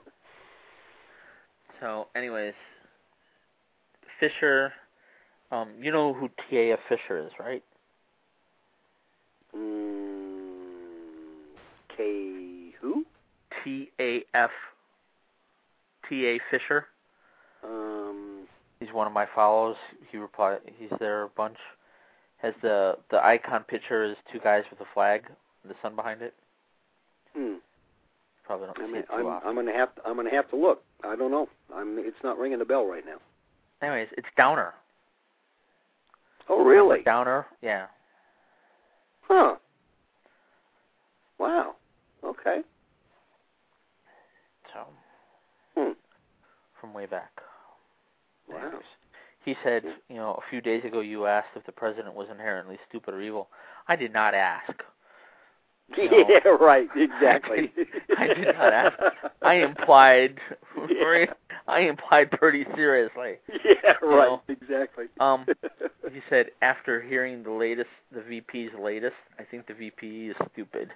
So, anyways, Fisher, you know who T.A.F. Fisher is, right? K. Who? T.A.F. T.A. Fisher. He's one of my follows. He's there a bunch. Has the icon picture is two guys with a flag, and the sun behind it. Probably don't see it too often. I'm gonna have to look. I don't know. It's not ringing a bell right now. Anyways, it's Downer. Oh, really? Downer, yeah. Huh. Wow. Okay. So, from way back. Wow. Anyways, he said, a few days ago you asked if the president was inherently stupid or evil. I did not ask. Yeah, right. Exactly. I did not ask. I implied pretty seriously. Yeah, right. Exactly. He said after hearing the VP's latest, I think the VP is stupid.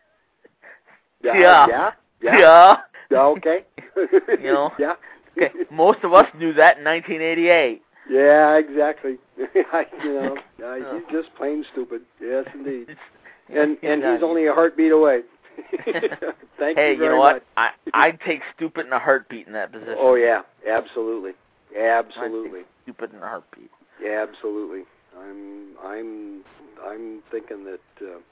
Yeah. Okay. Yeah. Okay. Most of us knew that in 1988. Yeah, exactly. He's just plain stupid. Yes, indeed. And he's only a heartbeat away. Thank you very much. Hey, you know what? I'd take stupid in a heartbeat in that position. Oh yeah, absolutely. Absolutely. Stupid in a heartbeat. Yeah, absolutely. I'm thinking that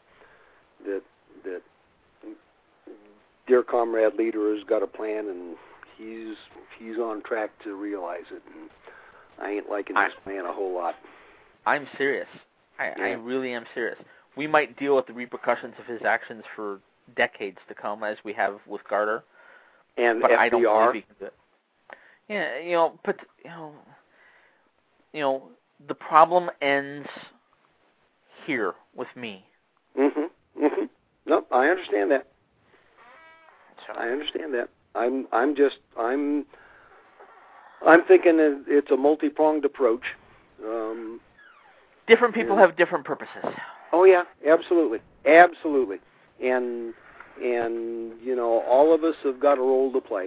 dear comrade leader has got a plan, and he's on track to realize it. And I ain't liking this plan a whole lot. I'm serious. I really am serious. We might deal with the repercussions of his actions for decades to come, as we have with Carter. And but FDR. I don't believe he can do it. Yeah, but the problem ends here with me. Nope, I understand that. So. I understand that. I'm thinking that it's a multi-pronged approach. Different people have different purposes. Oh yeah, absolutely, and all of us have got a role to play,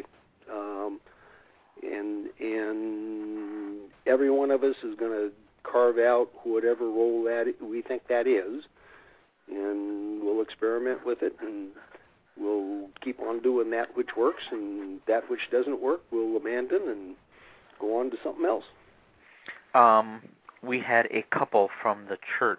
and every one of us is going to carve out whatever role that we think that is, and we'll experiment with it, and we'll keep on doing that which works, and that which doesn't work we'll abandon and go on to something else. We had a couple from the church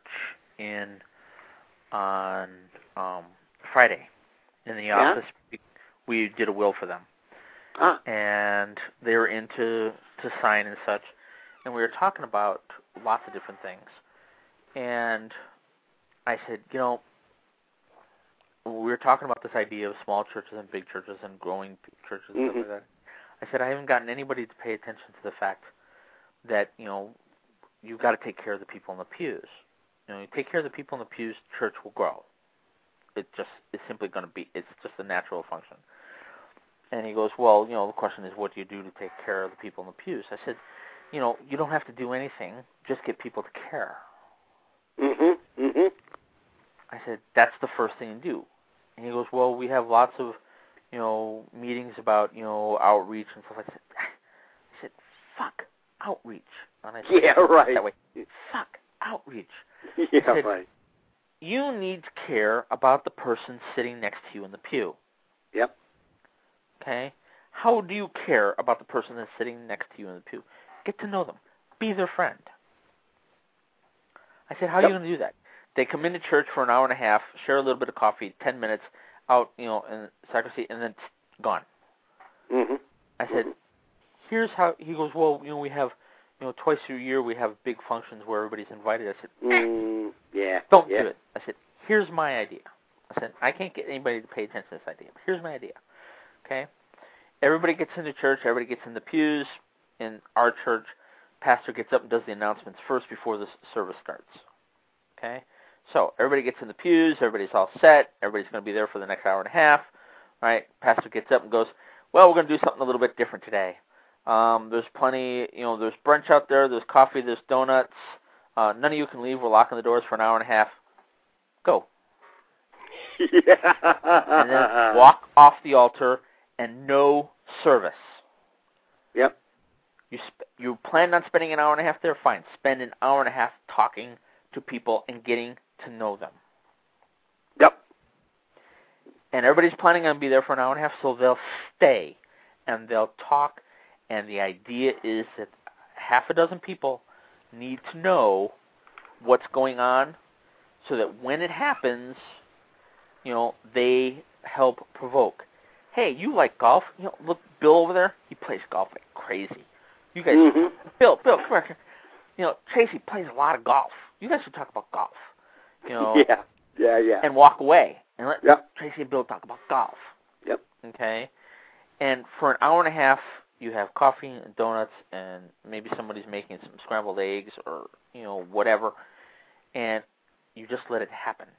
on Friday in the office. We did a will for them, and they were in to sign and such. And we were talking about lots of different things. And I said, we were talking about this idea of small churches and big churches and growing churches and stuff like that. I said, I haven't gotten anybody to pay attention to the fact that, you've got to take care of the people in the pews. You take care of the people in the pews, church will grow. It's simply going to be, it's just a natural function. And he goes, well, the question is, what do you do to take care of the people in the pews? I said, you don't have to do anything, just get people to care. I said, that's the first thing to do. And he goes, well, we have lots of, meetings about, outreach and stuff like that. I said, fuck outreach. And I said, right. That way. Fuck outreach. Yeah, said, right. You need to care about the person sitting next to you in the pew. Yep. Okay? How do you care about the person that's sitting next to you in the pew? Get to know them. Be their friend. I said, how are you going to do that? They come into church for an hour and a half, share a little bit of coffee, 10 minutes, out, in the sacristy, and then gone. I said, here's how. He goes, well, we have, twice a year we have big functions where everybody's invited. I said, don't do it. I said, here's my idea. I said, I can't get anybody to pay attention to this idea, but here's my idea. Okay? Everybody gets into church, everybody gets in the pews. In our church, pastor gets up and does the announcements first before the service starts. Okay? So everybody gets in the pews, everybody's all set, everybody's going to be there for the next hour and a half. Right? Pastor gets up and goes, well, we're going to do something a little bit different today. There's plenty, there's brunch out there, there's coffee, there's donuts. None of you can leave. We're locking the doors for an hour and a half. Go. Yeah. And then walk off the altar and no service. Yep. You plan on spending an hour and a half there? Fine. Spend an hour and a half talking to people and getting to know them. Yep. And everybody's planning on being there for an hour and a half, so they'll stay and they'll talk. And the idea is that half a dozen people need to know what's going on so that when it happens, they help provoke. Hey, you like golf? Look, Bill over there, he plays golf like crazy. You guys, Bill, come here. Tracy plays a lot of golf. You guys should talk about golf. Yeah. And walk away and let Yep. Tracy and Bill talk about golf. Yep. Okay? And for an hour and a half, you have coffee and donuts, and maybe somebody's making some scrambled eggs or, whatever, and you just let it happen.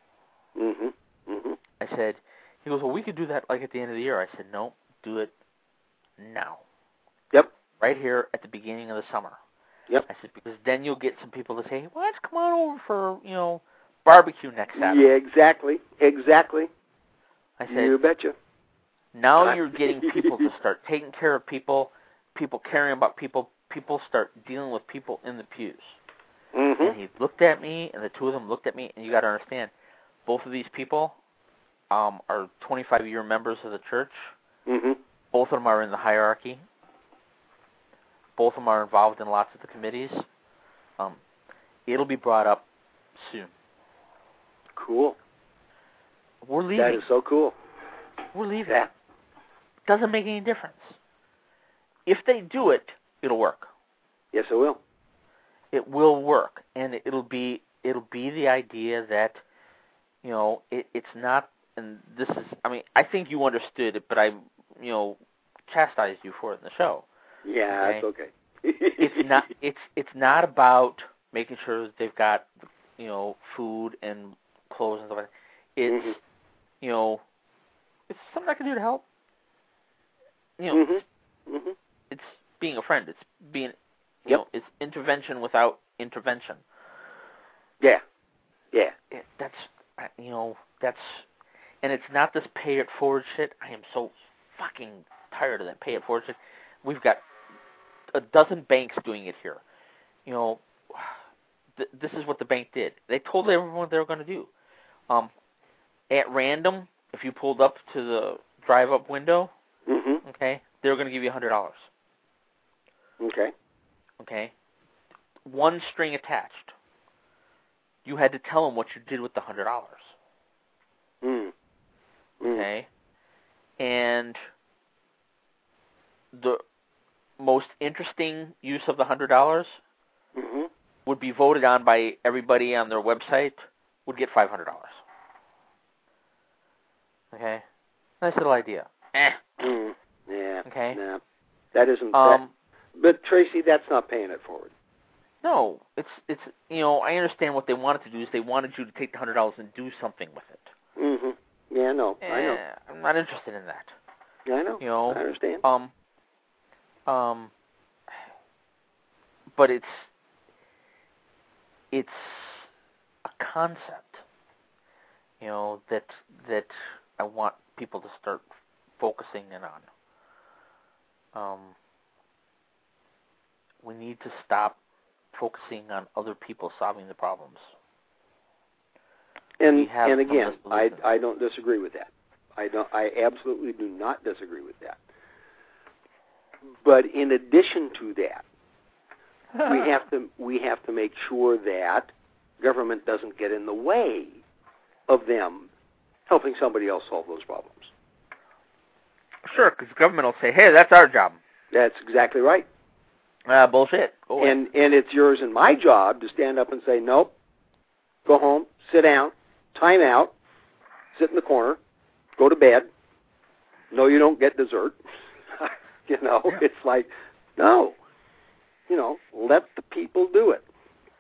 I said, he goes, well, we could do that like at the end of the year. I said, no, do it now. Yep. Right here at the beginning of the summer. Yep. I said, because then you'll get some people to say, well, let's come on over for, barbecue next Saturday. Yeah, exactly. I said, you betcha. Now you're getting people to start taking care of people caring about people start dealing with people in the pews. And he looked at me, and the two of them looked at me, and you got to understand, both of these people are 25-year members of the church. Both of them are in the hierarchy. Both of them are involved in lots of the committees. It'll be brought up soon. Cool. We're leaving. That is so cool. We're leaving. Yeah. Doesn't make any difference. If they do it, it'll work. Yes, it will. It will work, and it'll be the idea that, it's not. And this is. I mean, I think you understood it, but I, chastised you for it in the show. Yeah, that's okay. It's not. It's not about making sure that they've got, food and clothes and stuff like that. It's, it's something I can do to help. It's being a friend. It's being, it's intervention without intervention. Yeah. That's, and it's not this pay it forward shit. I am so fucking tired of that pay it forward shit. We've got a dozen banks doing it here. This is what the bank did. They told everyone what they were going to do. At random, if you pulled up to the drive-up window, okay, they were going to give you $100. Okay. One string attached. You had to tell them what you did with the $100. Okay. And the most interesting use of the $100 would be voted on by everybody on their website would get $500. Okay, nice little idea. Yeah. Okay. Nah, that isn't. But Tracy, that's not paying it forward. No, it's I understand what they wanted to do is they wanted you to take the $100 and do something with it. Yeah, no, I know. I'm not interested in that. Yeah, I know. I understand. But it's a concept, that I want people to start focusing in on. We need to stop focusing on other people solving the problems. And again, I don't disagree with that. I absolutely do not disagree with that. But in addition to that, we have to make sure that government doesn't get in the way of them helping somebody else solve those problems. Sure, because the government will say, "Hey, that's our job." That's exactly right. Bullshit. Go ahead. And it's yours and my job to stand up and say, "Nope, go home, sit down, time out, sit in the corner, go to bed. No, you don't get dessert." It's like, no. Let the people do it.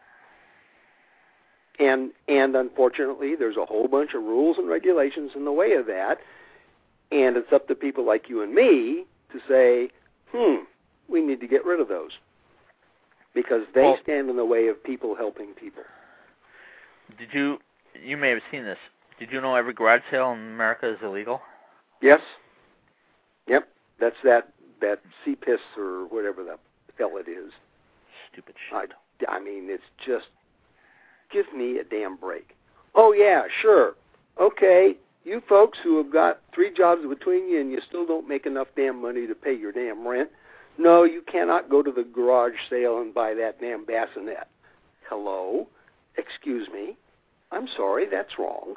And unfortunately, there's a whole bunch of rules and regulations in the way of that, and it's up to people like you and me to say, we need to get rid of those, because they stand in the way of people helping people. You may have seen this. Did you know every garage sale in America is illegal? Yes. Yep. That's that CPIS or whatever the hell it is. Stupid shit. I mean, it's just, give me a damn break. Oh, yeah, sure. Okay, you folks who have got 3 jobs between you and you still don't make enough damn money to pay your damn rent, no, you cannot go to the garage sale and buy that damn bassinet. Hello? Excuse me? I'm sorry, that's wrong.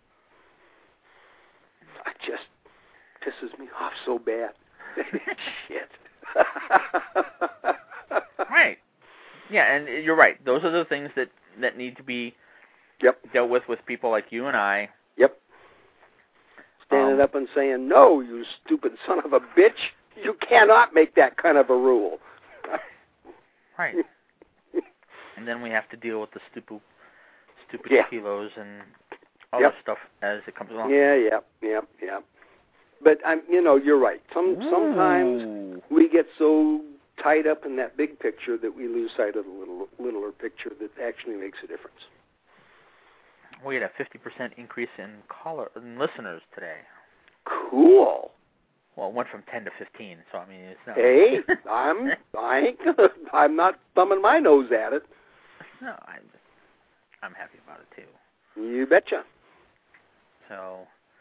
It just pisses me off so bad. Shit. Right. Yeah, and you're right. Those are the things that need to be dealt with people like you and I. Yep. Standing up and saying, no, you stupid son of a bitch, you cannot make that kind of a rule. Right. And then we have to deal with the stupid kilos and other stuff as it comes along. Yeah. But you're right. Sometimes we get so tied up in that big picture that we lose sight of the littler picture that actually makes a difference. We had a 50% increase in listeners today. Cool. Well, it went from 10 to 15, so I mean, it's not. Hey, I'm not thumbing my nose at it. No, I'm happy about it too. You betcha. So.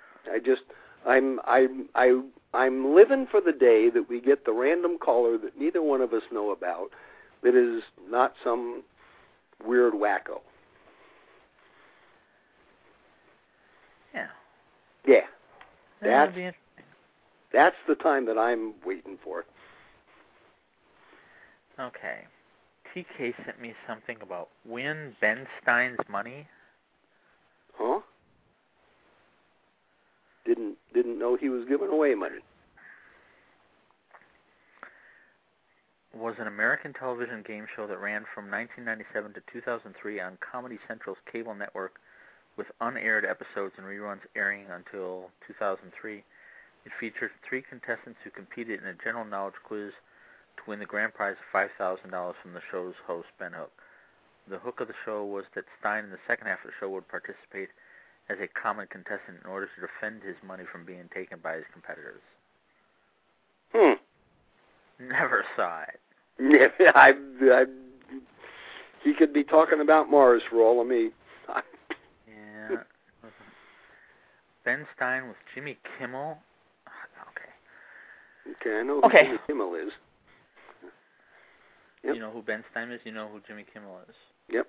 I'm living for the day that we get the random caller that neither one of us know about, that is not some weird wacko. Yeah. Yeah. That's the time that I'm waiting for. Okay. TK sent me something about win Ben Stein's money. Huh? Didn't know he was giving away money. Was an American television game show that ran from 1997 to 2003 on Comedy Central's cable network, with unaired episodes and reruns airing until 2003. It featured 3 contestants who competed in a general knowledge quiz to win the grand prize of $5,000 from the show's host, Ben Hook. The hook of the show was that Stein in the second half of the show would participate as a common contestant in order to defend his money from being taken by his competitors. Never saw it. Yeah, he could be talking about Mars for all of me. Yeah. Ben Stein with Jimmy Kimmel. Okay, I know who Jimmy Kimmel is. Yep. You know who Ben Stein is? You know who Jimmy Kimmel is? Yep.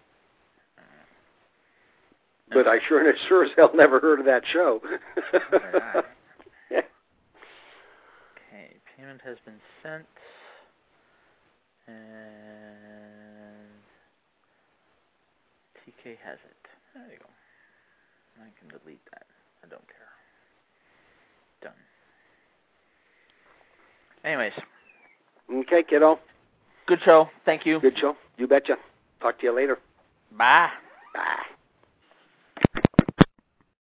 But I sure as hell never heard of that show. Okay, payment has been sent. And TK has it. There you go. I can delete that. I don't care. Done. Anyways. Okay, kiddo. Good show. Thank you. Good show. You betcha. Talk to you later. Bye. Bye.